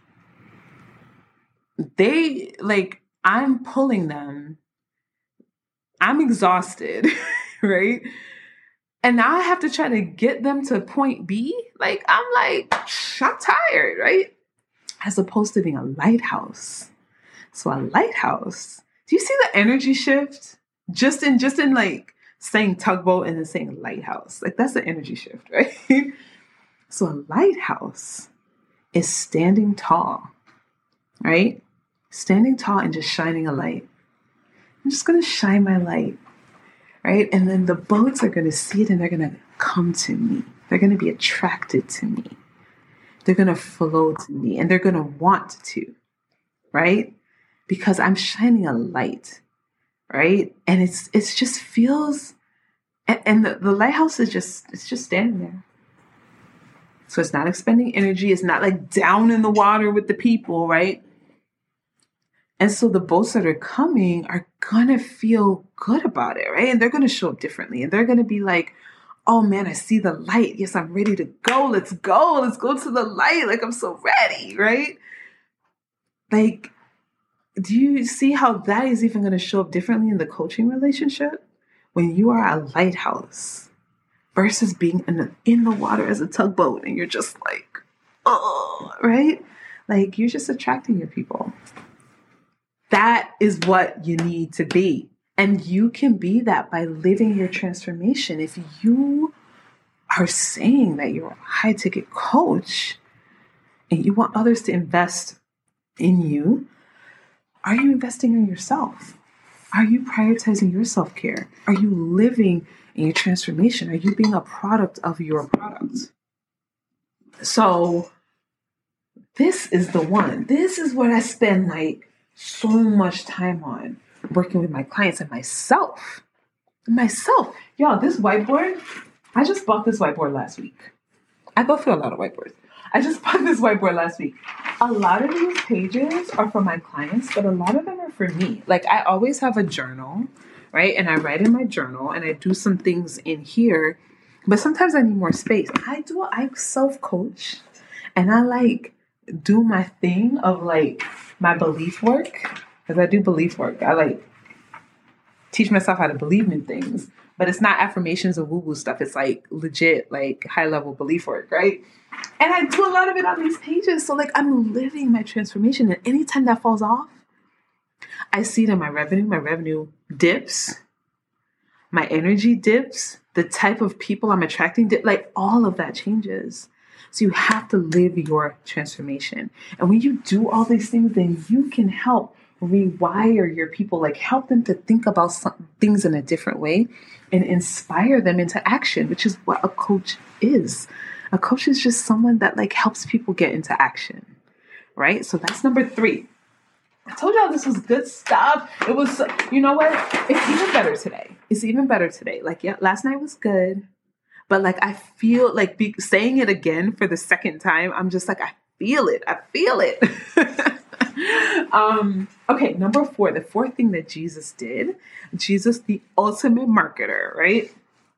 They like, I'm pulling them. I'm exhausted, right? And now I have to try to get them to point B. Like, I'm like, I'm tired, right? As opposed to being a lighthouse. So a lighthouse, do you see the energy shift? Just in, just in like saying tugboat and then saying lighthouse. Like that's the energy shift, right? So a lighthouse is standing tall, right? Standing tall and just shining a light. I'm just going to shine my light, right? And then the boats are going to see it and they're going to come to me. They're going to be attracted to me. They're going to flow to me and they're going to want to, right? Because I'm shining a light, right? And it's, it's just feels, and, and the, the lighthouse is just, it's just standing there. So it's not expending energy. It's not like down in the water with the people, right? And so the boats that are coming are going to feel good about it, right? And they're going to show up differently. And they're going to be like, oh man, I see the light. Yes, I'm ready to go. Let's go. Let's go to the light. Like, I'm so ready, right? Like, do you see how that is even going to show up differently in the coaching relationship? When you are a lighthouse versus being in the, in the water as a tugboat and you're just like, oh, right? Like, you're just attracting your people. That is what you need to be. And you can be that by living your transformation. If you are saying that you're a high ticket coach and you want others to invest in you, are you investing in yourself? Are you prioritizing your self-care? Are you living in your transformation? Are you being a product of your product? So this is the one. This is what I spend like so much time on, working with my clients and myself. Myself. Y'all, this whiteboard, I just bought this whiteboard last week. I go through a lot of whiteboards. I just bought this whiteboard last week. A lot of these pages are for my clients, but a lot of them are for me. Like I always have a journal, right? And I write in my journal and I do some things in here, but sometimes I need more space. I do, I self-coach and I like do my thing of like my belief work, because I do belief work. I like teach myself how to believe in things, but it's not affirmations or woo-woo stuff. It's like legit, like high level belief work, right? And I do a lot of it on these pages. So like I'm living my transformation, and anytime that falls off, I see it in my revenue. My revenue dips. My energy dips. The type of people I'm attracting, dip, like all of that changes. So you have to live your transformation. And when you do all these things, then you can help rewire your people, like help them to think about some things in a different way and inspire them into action, which is what a coach is. A coach is just someone that like helps people get into action, right? So that's number three. I told y'all this was good stuff. It was, you know what? It's even better today. It's even better today. Like, yeah, last night was good. But like, I feel like be, saying it again for the second time, I'm just like, I feel it. I feel it. um, okay, number four, the fourth thing that Jesus did, Jesus, the ultimate marketer, right?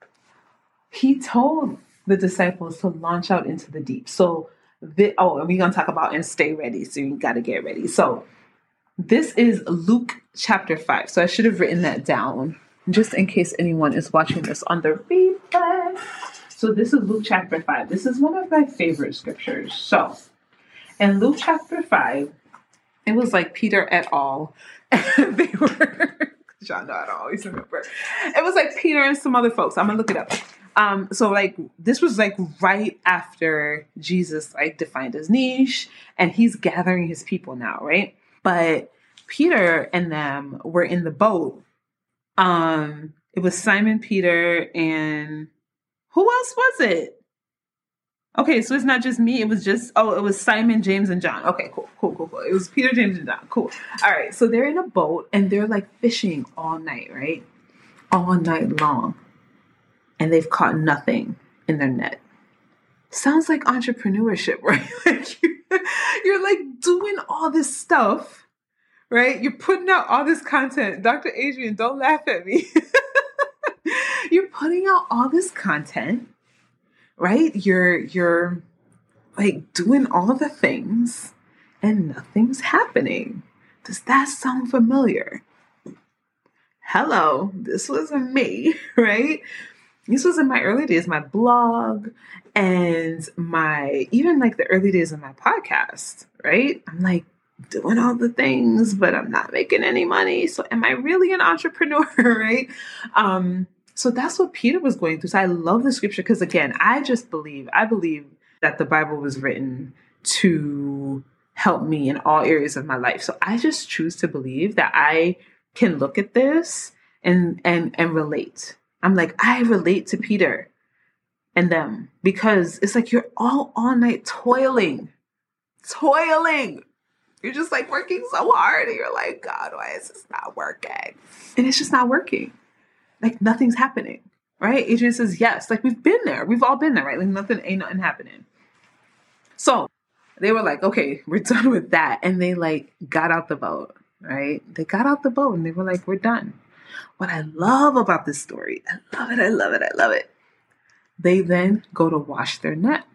He told the disciples to launch out into the deep. So, the, oh, and we're going to talk about and stay ready. So you got to get ready. So this is Luke chapter five. So I should have written that down just in case anyone is watching this on the replay. So this is Luke chapter five. This is one of my favorite scriptures. So in Luke chapter five, It was like Peter et al. And they were, y'all know I don't always remember. It was like Peter and some other folks. I'm gonna look it up. Um, so like this was like right after Jesus like defined his niche, and he's gathering his people now, right? But Peter and them were in the boat. Um, it was Simon Peter and who else was it? Okay, so it's not just me. It was just, oh, it was Simon, James, and John. Okay, cool, cool, cool, cool. It was Peter, James, and John. Cool. All right, so they're in a boat and they're like fishing all night, right? All night long. And they've caught nothing in their net. Sounds like entrepreneurship, right? Like you're, you're like doing all this stuff, right? You're putting out all this content. Doctor Adrian, don't laugh at me. You're putting out all this content. Right? You're, you're like doing all the things and nothing's happening. Does that sound familiar? Hello, this was me, right? This was in my early days, my blog and my, even like the early days of my podcast, right? I'm like doing all the things, but I'm not making any money. So am I really an entrepreneur, right? Um, So that's what Peter was going through. So I love the scripture because, again, I just believe, I believe that the Bible was written to help me in all areas of my life. So I just choose to believe that I can look at this and and and relate. I'm like, I relate to Peter and them because it's like you're all all night toiling, toiling. You're just like working so hard and you're like, God, why is this not working? And it's just not working. Like nothing's happening, right? Adrian says, yes, like we've been there. We've all been there, right? Like nothing, ain't nothing happening. So they were like, okay, we're done with that. And they like got out the boat, right? They got out the boat and they were like, we're done. What I love about this story, I love it, I love it, I love it. They then go to wash their net.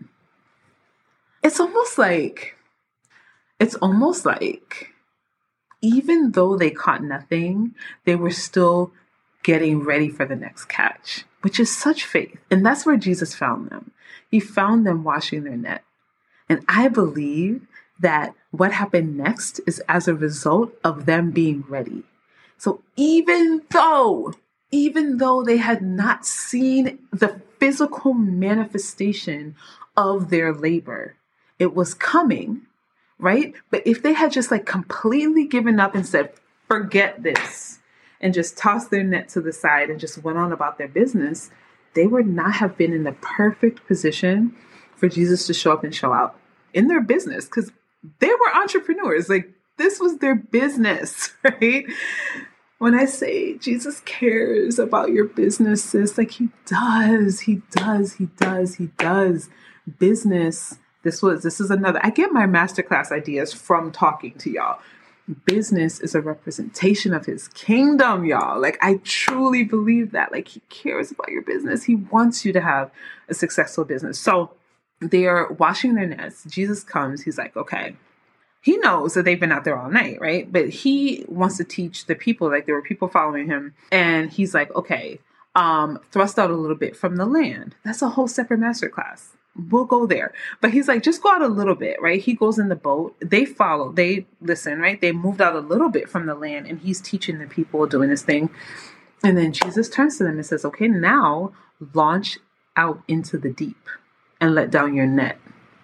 It's almost like, it's almost like, even though they caught nothing, they were still getting ready for the next catch, which is such faith. And that's where Jesus found them. He found them washing their net. And I believe that what happened next is as a result of them being ready. So even though, even though they had not seen the physical manifestation of their labor, it was coming, right? But if they had just like completely given up and said, forget this, and just tossed their net to the side and just went on about their business, they would not have been in the perfect position for Jesus to show up and show out in their business because they were entrepreneurs. Like this was their business, right? When I say Jesus cares about your businesses, like he does, he does, he does, he does. Business, this was, this is another, I get my masterclass ideas from talking to y'all. Business is a representation of his kingdom, y'all. Like, I truly believe that. Like, he cares about your business. He wants you to have a successful business. So they are washing their nets. Jesus comes. He's like, okay. He knows that they've been out there all night, right? But he wants to teach the people, like there were people following him. And he's like, okay, um, thrust out a little bit from the land. That's a whole separate masterclass. We'll go there. But he's like, just go out a little bit, right? He goes in the boat. They follow. They listen, right? They moved out a little bit from the land and he's teaching the people doing this thing. And then Jesus turns to them and says, okay, now launch out into the deep and let down your net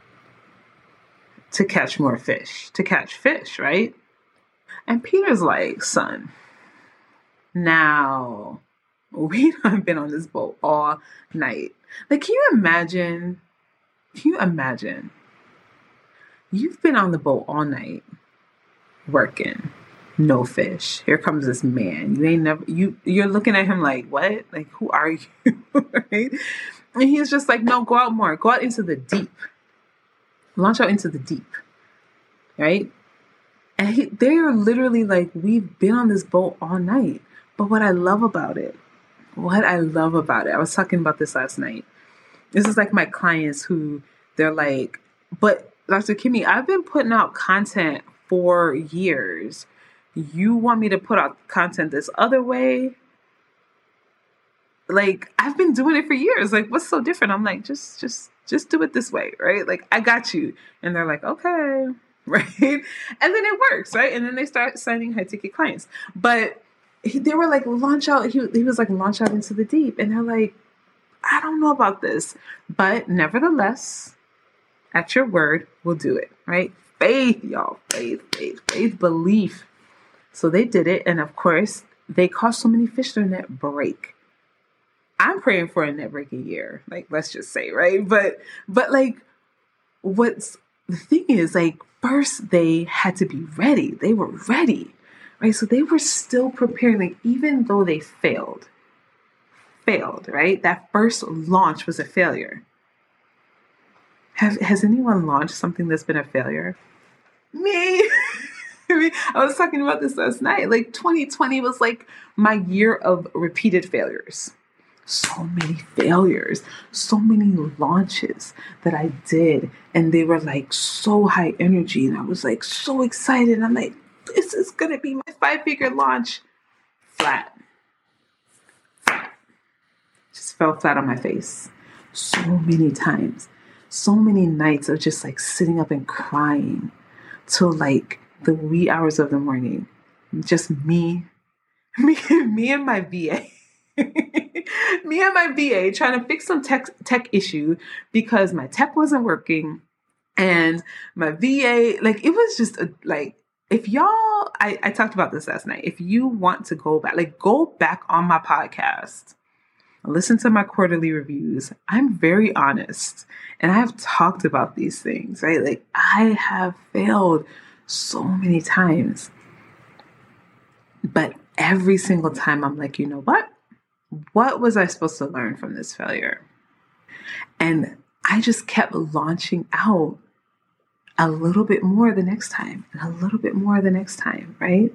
to catch more fish, to catch fish, right? And Peter's like, son, now we have been on this boat all night. Like, can you imagine? Can you imagine? You've been on the boat all night, working, no fish. Here comes this man. You ain't never. You you're looking at him like, what? Like, who are you? Right? And he's just like, no, go out more. Go out into the deep. Launch out into the deep. Right? And he, they're literally like, we've been on this boat all night. But what I love about it, what I love about it, I was talking about this last night. This is like my clients who they're like, but Doctor Kimmy, I've been putting out content for years. You want me to put out content this other way? Like, I've been doing it for years. Like, what's so different? I'm like, just, just, just do it this way, right? Like, I got you. And they're like, okay. right? And then it works, right? And then they start signing high ticket clients. But he, they were like, launch out. He, he was like, launch out into the deep. And they're like, I don't know about this. But nevertheless, at your word, we'll do it, right? Faith, y'all. Faith, faith, faith, belief. So they did it. And of course, they caused so many fish their net break. I'm praying for a net break a year. Like, let's just say, right? But, but like, what's the thing is, like, first they had to be ready. They were ready, right? So they were still preparing, like, even though they failed, failed, right? That first launch was a failure. Have, has anyone launched something that's been a failure? Me. I mean, I was talking about this last night. Like, twenty twenty was like my year of repeated failures. So many failures, so many launches that I did. And they were like so high energy. And I was like so excited. I'm like, this is going to be my five figure launch. Flat. Flat. Just fell flat on my face. So many times. So many nights of just like sitting up and crying till like the wee hours of the morning. Just me, me, me and my V A. Me and my V A trying to fix some tech tech issue because my tech wasn't working, and my V A, like, it was just a, like, if y'all, I, I talked about this last night. If you want to go back, like, go back on my podcast, listen to my quarterly reviews. I'm very honest, and I have talked about these things, right? Like, I have failed so many times, but every single time I'm like, you know what? What was I supposed to learn from this failure? And I just kept launching out a little bit more the next time and a little bit more the next time, right?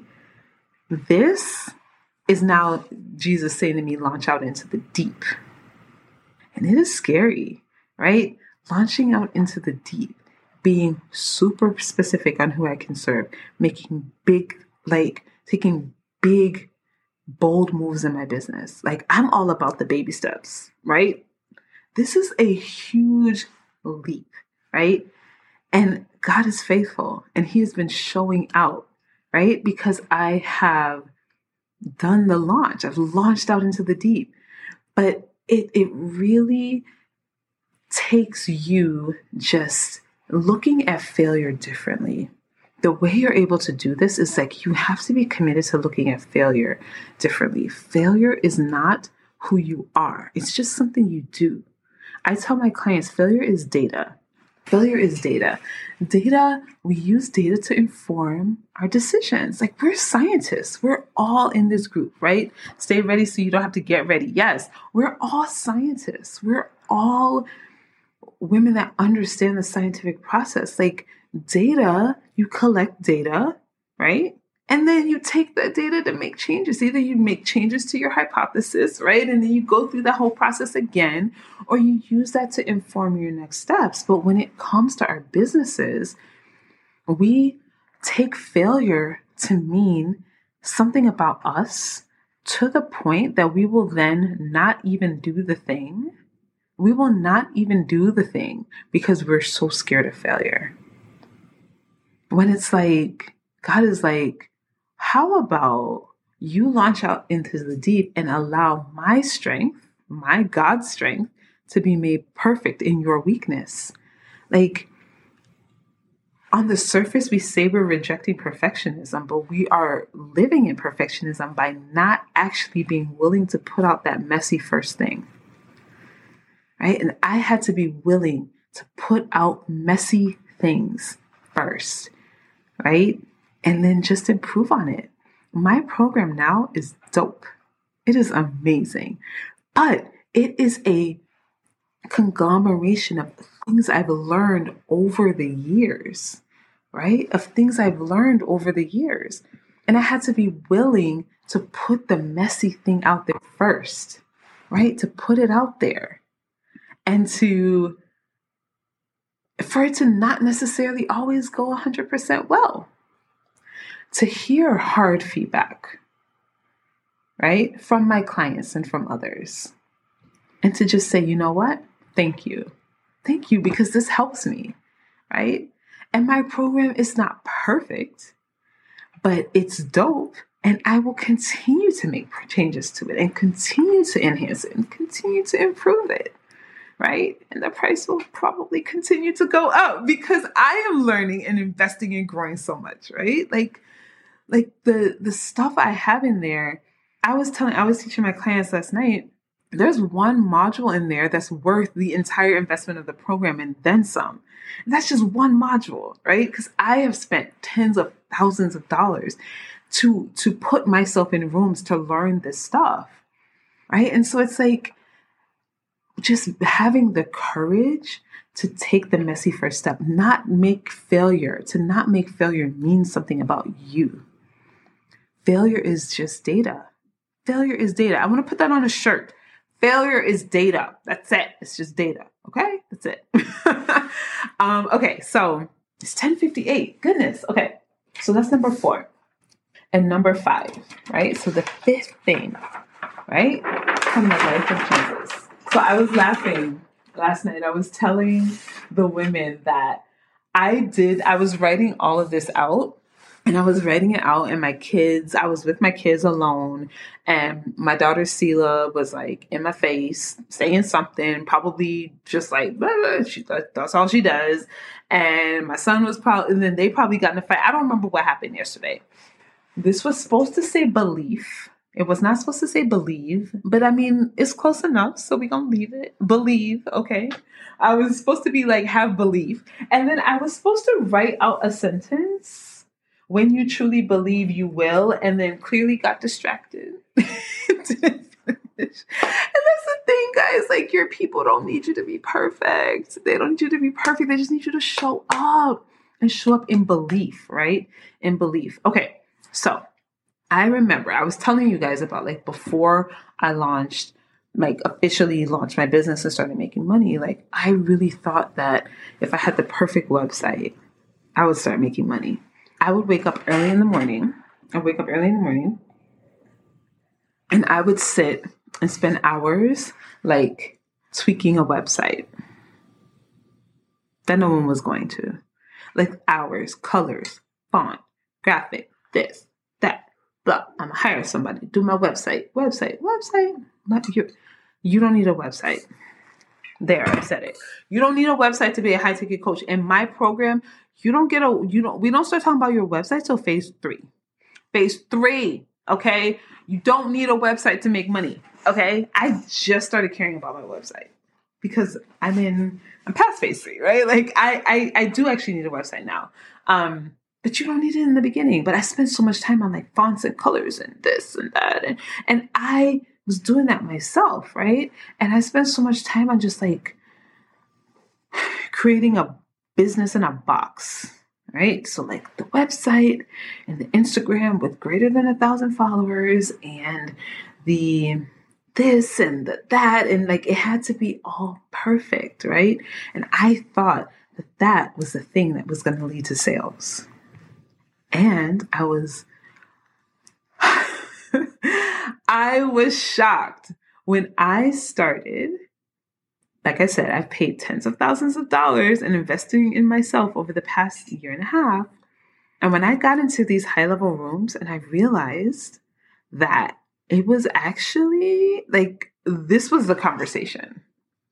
This is now Jesus saying to me, launch out into the deep. And it is scary, right? Launching out into the deep, being super specific on who I can serve, making big, like taking big bold moves in my business. Like, I'm all about the baby steps, right? This is a huge leap, right? And God is faithful, and He has been showing out, right? Because I have done the launch. I've launched out into the deep, but it, it really takes you just looking at failure differently. The way you're able to do this is like, you have to be committed to looking at failure differently. Failure is not who you are. It's just something you do. I tell my clients, failure is data. Failure is data. Data, we use data to inform our decisions. Like, we're scientists. We're all in this group, right? Stay ready so you don't have to get ready. Yes, we're all scientists. We're all women that understand the scientific process. Like, data, you collect data, right? And then you take that data to make changes. Either you make changes to your hypothesis, right? And then you go through the whole process again, or you use that to inform your next steps. But when it comes to our businesses, we take failure to mean something about us to the point that we will then not even do the thing. We will not even do the thing because we're so scared of failure. When it's like, God is like, how about you launch out into the deep and allow my strength, my God's strength, to be made perfect in your weakness? Like, on the surface, we say we're rejecting perfectionism, but we are living in perfectionism by not actually being willing to put out that messy first thing, right? And I had to be willing to put out messy things first, right? And then just improve on it. My program now is dope. It is amazing, but it is a conglomeration of things I've learned over the years, right? Of things I've learned over the years. And I had to be willing to put the messy thing out there first, right? To put it out there and to, for it to not necessarily always go one hundred percent well. To hear hard feedback, right? From my clients and from others. And to just say, you know what? Thank you. Thank you, because this helps me, right? And my program is not perfect, but it's dope. And I will continue to make changes to it and continue to enhance it and continue to improve it. Right? And the price will probably continue to go up because I am learning and investing and growing so much, right? Like, like the, the stuff I have in there, I was telling, I was teaching my clients last night, there's one module in there that's worth the entire investment of the program and then some. And that's just one module, right? Because I have spent tens of thousands of dollars to, to put myself in rooms to learn this stuff, right? And so it's like, just having the courage to take the messy first step, not make failure, to not make failure mean something about you. Failure is just data. Failure is data. I want to put that on a shirt. Failure is data. That's it. It's just data. Okay. That's it. um, okay. So it's ten fifty-eight. Goodness. Okay. So that's number four and number five, right? So the fifth thing, right? From the life of Jesus. So I was laughing last night. I was telling the women that I did, I was writing all of this out and I was writing it out and my kids, I was with my kids alone and my daughter Sela was like in my face saying something, probably just like, blah, blah, she, that's all she does. And my son was probably, and then they probably got in a fight. I don't remember what happened yesterday. This was supposed to say belief. It was not supposed to say believe, but I mean, it's close enough. So we're going to leave it. Believe. Okay. I was supposed to be like, have belief. And then I was supposed to write out a sentence. When you truly believe you will, and then clearly got distracted. Didn't finish. And that's the thing, guys. Like your people don't need you to be perfect. They don't need you to be perfect. They just need you to show up and show up in belief, right? In belief. Okay. So I remember I was telling you guys about like before I launched, like officially launched my business and started making money. Like I really thought that if I had the perfect website, I would start making money. I would wake up early in the morning. I'd wake up early in the morning and I would sit and spend hours like tweaking a website that no one was going to. Like hours, colors, font, graphic, this, that. Blah, I'm gonna hire somebody, do my website, website, website. Not you. You don't need a website. There, I said it. You don't need a website to be a high ticket coach. In my program, you don't get a, you don't, we don't start talking about your website till phase three. Phase three, okay? You don't need a website to make money, okay? I just started caring about my website because I'm in, I'm past phase three, right? Like I, I, I do actually need a website now. Um, But you don't need it in the beginning. But I spent so much time on like fonts and colors and this and that. And, and I was doing that myself, right? And I spent so much time on just like creating a business in a box, right? So like the website and the Instagram with greater than a thousand followers and the this and the that. And like it had to be all perfect, right? And I thought that that was the thing that was going to lead to sales. And I was, I was shocked when I started. Like I said, I've paid tens of thousands of dollars in investing in myself over the past year and a half. And when I got into these high level rooms and I realized that it was actually like, this was the conversation.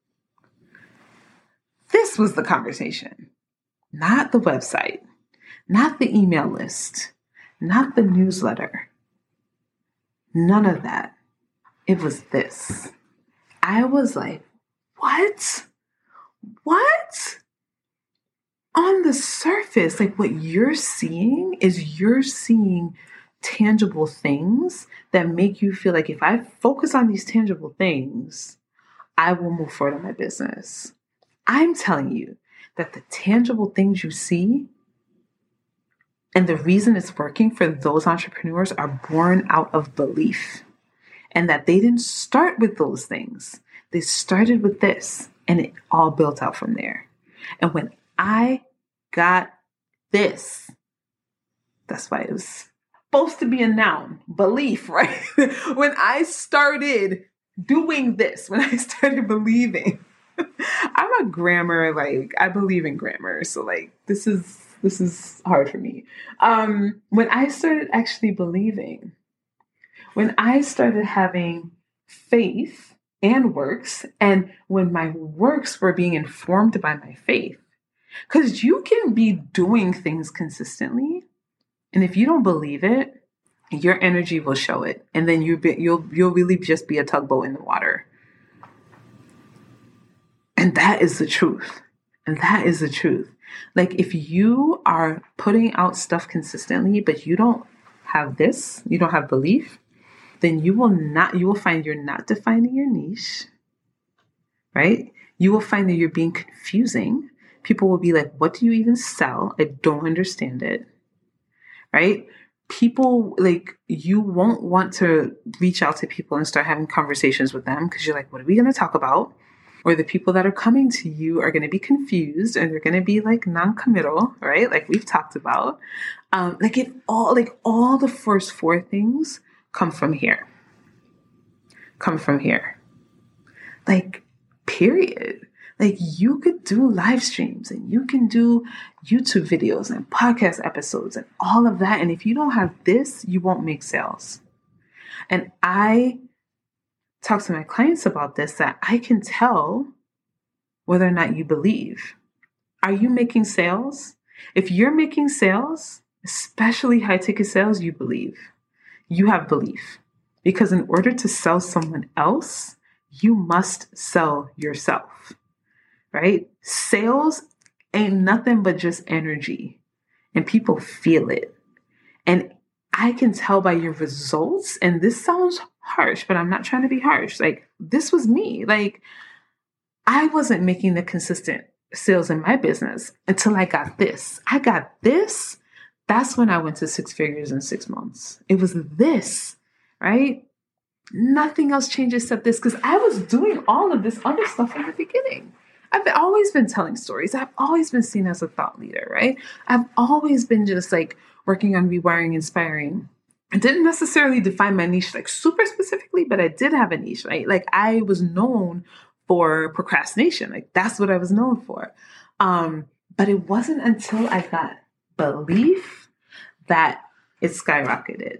This was the conversation, not the website. Not the email list, not the newsletter, none of that. It was this. I was like, what? What? On the surface, like what you're seeing is you're seeing tangible things that make you feel like if I focus on these tangible things, I will move forward in my business. I'm telling you that the tangible things you see and the reason it's working for those entrepreneurs are born out of belief and that they didn't start with those things. They started with this and it all built out from there. And when I got this, that's why it was supposed to be a noun, belief, right? When I started doing this, when I started believing, I'm a grammar, like I believe in grammar. So like, this is, this is hard for me. Um, when I started actually believing, when I started having faith and works, and when my works were being informed by my faith, because you can be doing things consistently, and if you don't believe it, your energy will show it, and then you be, you'll you'll really just be a tugboat in the water. And that is the truth. And that is the truth. Like if you are putting out stuff consistently, but you don't have this, you don't have belief, then you will not, you will find you're not defining your niche, right? You will find that you're being confusing. People will be like, what do you even sell? I don't understand it, right? People, like, you won't want to reach out to people and start having conversations with them because you're like, what are we going to talk about? Or the people that are coming to you are going to be confused and they're going to be like non-committal, right? Like we've talked about. Um, like it all, like all the first four things come from here. Come from here. Like, period. Like you could do live streams and you can do YouTube videos and podcast episodes and all of that. And if you don't have this, you won't make sales. And I talk to my clients about this, that I can tell whether or not you believe. Are you making sales? If you're making sales, especially high ticket sales, you believe. You have belief. Because in order to sell someone else, you must sell yourself, right? Sales ain't nothing but just energy, and people feel it. And I can tell by your results, and this sounds harsh, but I'm not trying to be harsh. Like, this was me. Like, I wasn't making the consistent sales in my business until I got this. I got this. That's when I went to six figures in six months. It was this, right? Nothing else changed except this, because I was doing all of this other stuff in the beginning. I've always been telling stories. I've always been seen as a thought leader, right? I've always been just like working on rewiring, inspiring. I didn't necessarily define my niche like super specifically, but I did have a niche, right? Like I was known for procrastination. Like that's what I was known for. Um, but it wasn't until I got belief that it skyrocketed.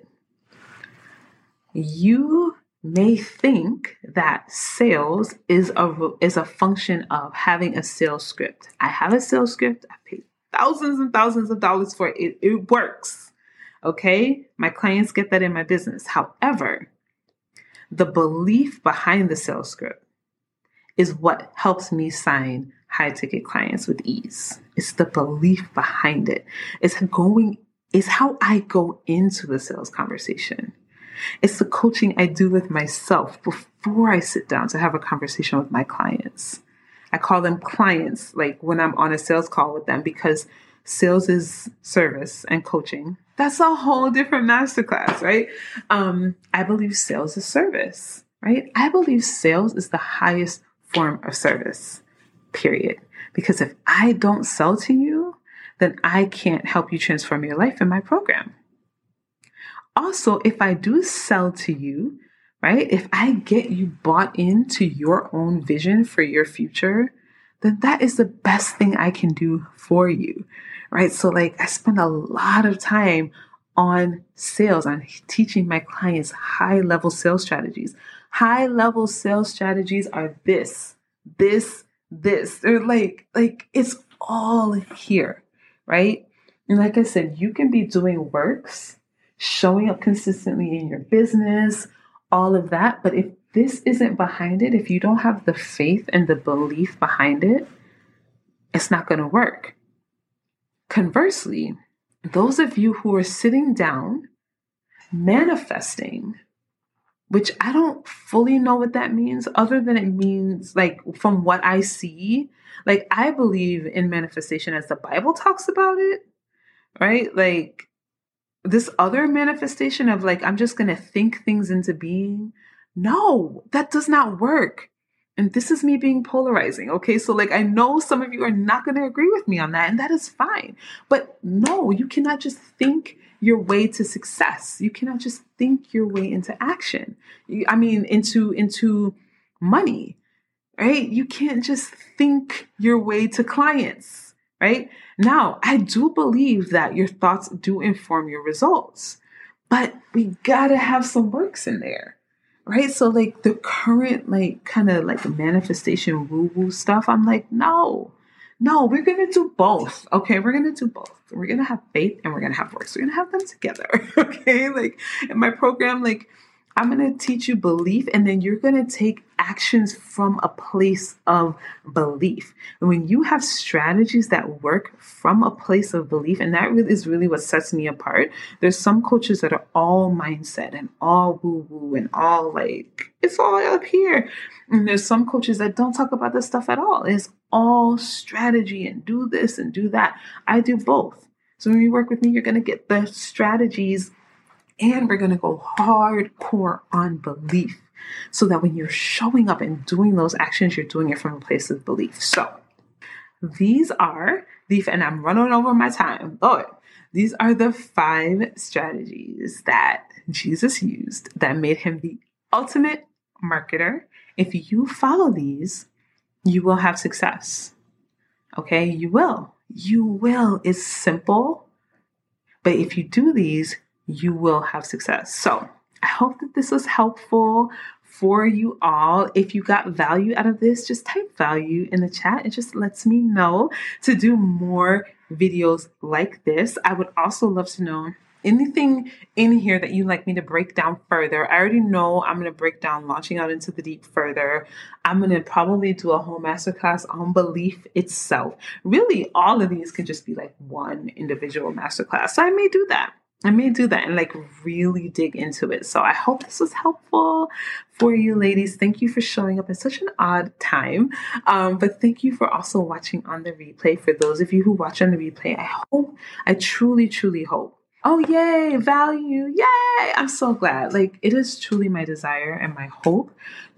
You may think that sales is a is a function of having a sales script. I have a sales script. I paid thousands and thousands of dollars for it. It, it works. Okay? My clients get that in my business. However, the belief behind the sales script is what helps me sign high ticket clients with ease. It's the belief behind it. It's going, it's how I go into the sales conversation. It's the coaching I do with myself before I sit down to have a conversation with my clients. I call them clients, like when I'm on a sales call with them, because sales is service and coaching. That's a whole different masterclass, right? Um, I believe sales is service, right? I believe sales is the highest form of service, period. Because if I don't sell to you, then I can't help you transform your life in my program. Also, if I do sell to you, right, if I get you bought into your own vision for your future, then that is the best thing I can do for you, right? So like I spend a lot of time on sales, on teaching my clients high level sales strategies. High level sales strategies are this, this, this. They're like, like it's all here, right? And like I said, you can be doing works, showing up consistently in your business, all of that. But if this isn't behind it, if you don't have the faith and the belief behind it, it's not going to work. Conversely, those of you who are sitting down, manifesting, which I don't fully know what that means, other than it means, like, from what I see, like, I believe in manifestation as the Bible talks about it, right? Like, this other manifestation of like, I'm just going to think things into being. No, that does not work. And this is me being polarizing. Okay. So like, I know some of you are not going to agree with me on that, and that is fine. But no, you cannot just think your way to success. You cannot just think your way into action. You, I mean, into, into money, right? You can't just think your way to clients. right? Now, I do believe that your thoughts do inform your results, but we gotta have some works in there, right? So like the current, like kind of like manifestation woo-woo stuff, I'm like, no, no, we're going to do both. Okay. We're going to do both. We're going to have faith and we're going to have works. We're going to have them together. Okay. Like in my program, like I'm going to teach you belief, and then you're going to take actions from a place of belief. And when you have strategies that work from a place of belief, and that really is really what sets me apart. There's some coaches that are all mindset and all woo-woo and all like, it's all up here. And there's some coaches that don't talk about this stuff at all. It's all strategy and do this and do that. I do both. So when you work with me, you're going to get the strategies, and we're going to go hardcore on belief so that when you're showing up and doing those actions, you're doing it from a place of belief. So these are the, and I'm running over my time, Lord, these are the five strategies that Jesus used that made him the ultimate marketer. If you follow these, you will have success. Okay, you will. You will. It's simple. But if you do these, you will have success. So I hope that this was helpful for you all. If you got value out of this, just type value in the chat. It just lets me know to do more videos like this. I would also love to know anything in here that you'd like me to break down further. I already know I'm going to break down launching out into the deep further. I'm going to probably do a whole masterclass on belief itself. Really, all of these can just be like one individual masterclass. So I may do that. I may do that and like really dig into it. So I hope this was helpful for you ladies. Thank you for showing up at such an odd time. Um, but thank you for also watching on the replay. For those of you who watch on the replay, I hope, I truly, truly hope. Oh, yay, value. Yay. I'm so glad. Like it is truly my desire and my hope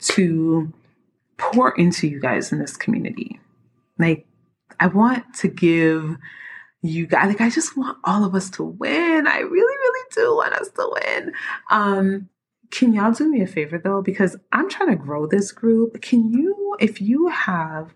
to pour into you guys in this community. Like I want to give you guys, like, I just want all of us to win. I really, really do want us to win. Um, can y'all do me a favor though? Because I'm trying to grow this group. Can you, if you have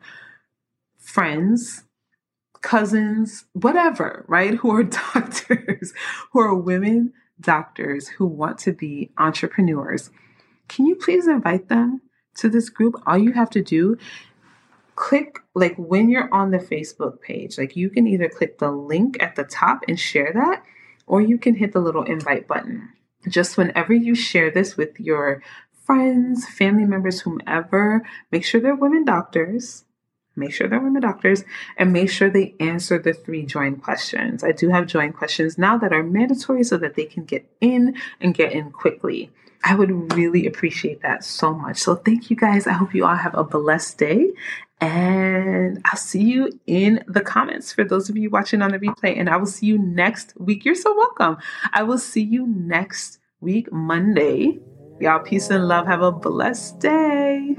friends, cousins, whatever, right? Who are doctors, who are women doctors who want to be entrepreneurs, can you please invite them to this group? All you have to do, click, like when you're on the Facebook page, like you can either click the link at the top and share that, or you can hit the little invite button. Just whenever you share this with your friends, family members, whomever, make sure they're women doctors. Make sure they're women doctors and make sure they answer the three join questions. I do have join questions now that are mandatory so that they can get in and get in quickly. I would really appreciate that so much. So thank you guys. I hope you all have a blessed day. And I'll see you in the comments for those of you watching on the replay. And I will see you next week. You're so welcome. I will see you next week, Monday. Y'all, peace and love. Have a blessed day.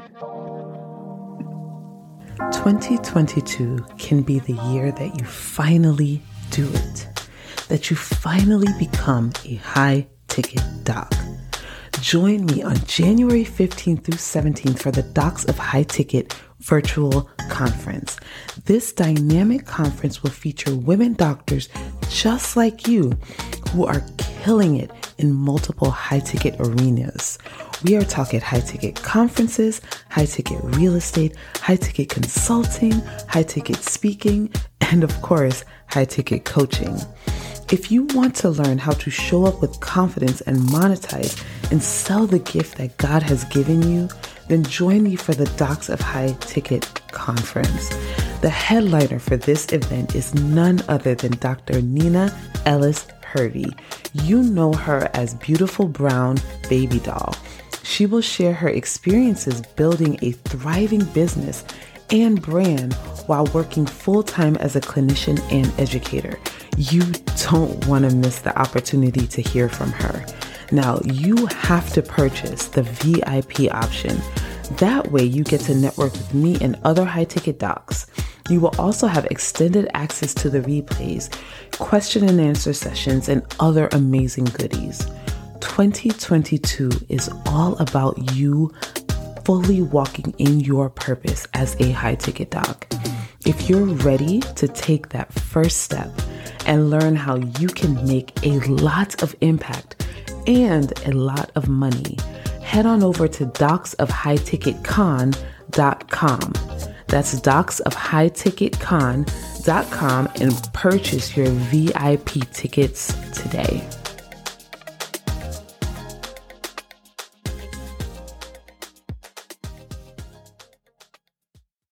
twenty twenty-two can be the year that you finally do it, that you finally become a high-ticket doc. Join me on January fifteenth through seventeenth for the Docs of High Ticket virtual conference. This dynamic conference will feature women doctors just like you who are killing it in multiple high-ticket arenas. We are talking high-ticket conferences, high-ticket real estate, high-ticket consulting, high-ticket speaking, and of course, high-ticket coaching. If you want to learn how to show up with confidence and monetize and sell the gift that God has given you, then join me for the Docs of High Ticket Conference. The headliner for this event is none other than Doctor Nina Ellis Hervey. You know her as Beautiful Brown Baby Doll. She will share her experiences building a thriving business and brand while working full-time as a clinician and educator. You don't want to miss the opportunity to hear from her. Now, you have to purchase the V I P option. That way, you get to network with me and other high-ticket docs. You will also have extended access to the replays, question and answer sessions, and other amazing goodies. twenty twenty-two is all about you fully walking in your purpose as a high-ticket doc. If you're ready to take that first step and learn how you can make a lot of impact and a lot of money, head on over to docs of high ticket con dot com. That's docs of high ticket con dot com and purchase your V I P tickets today.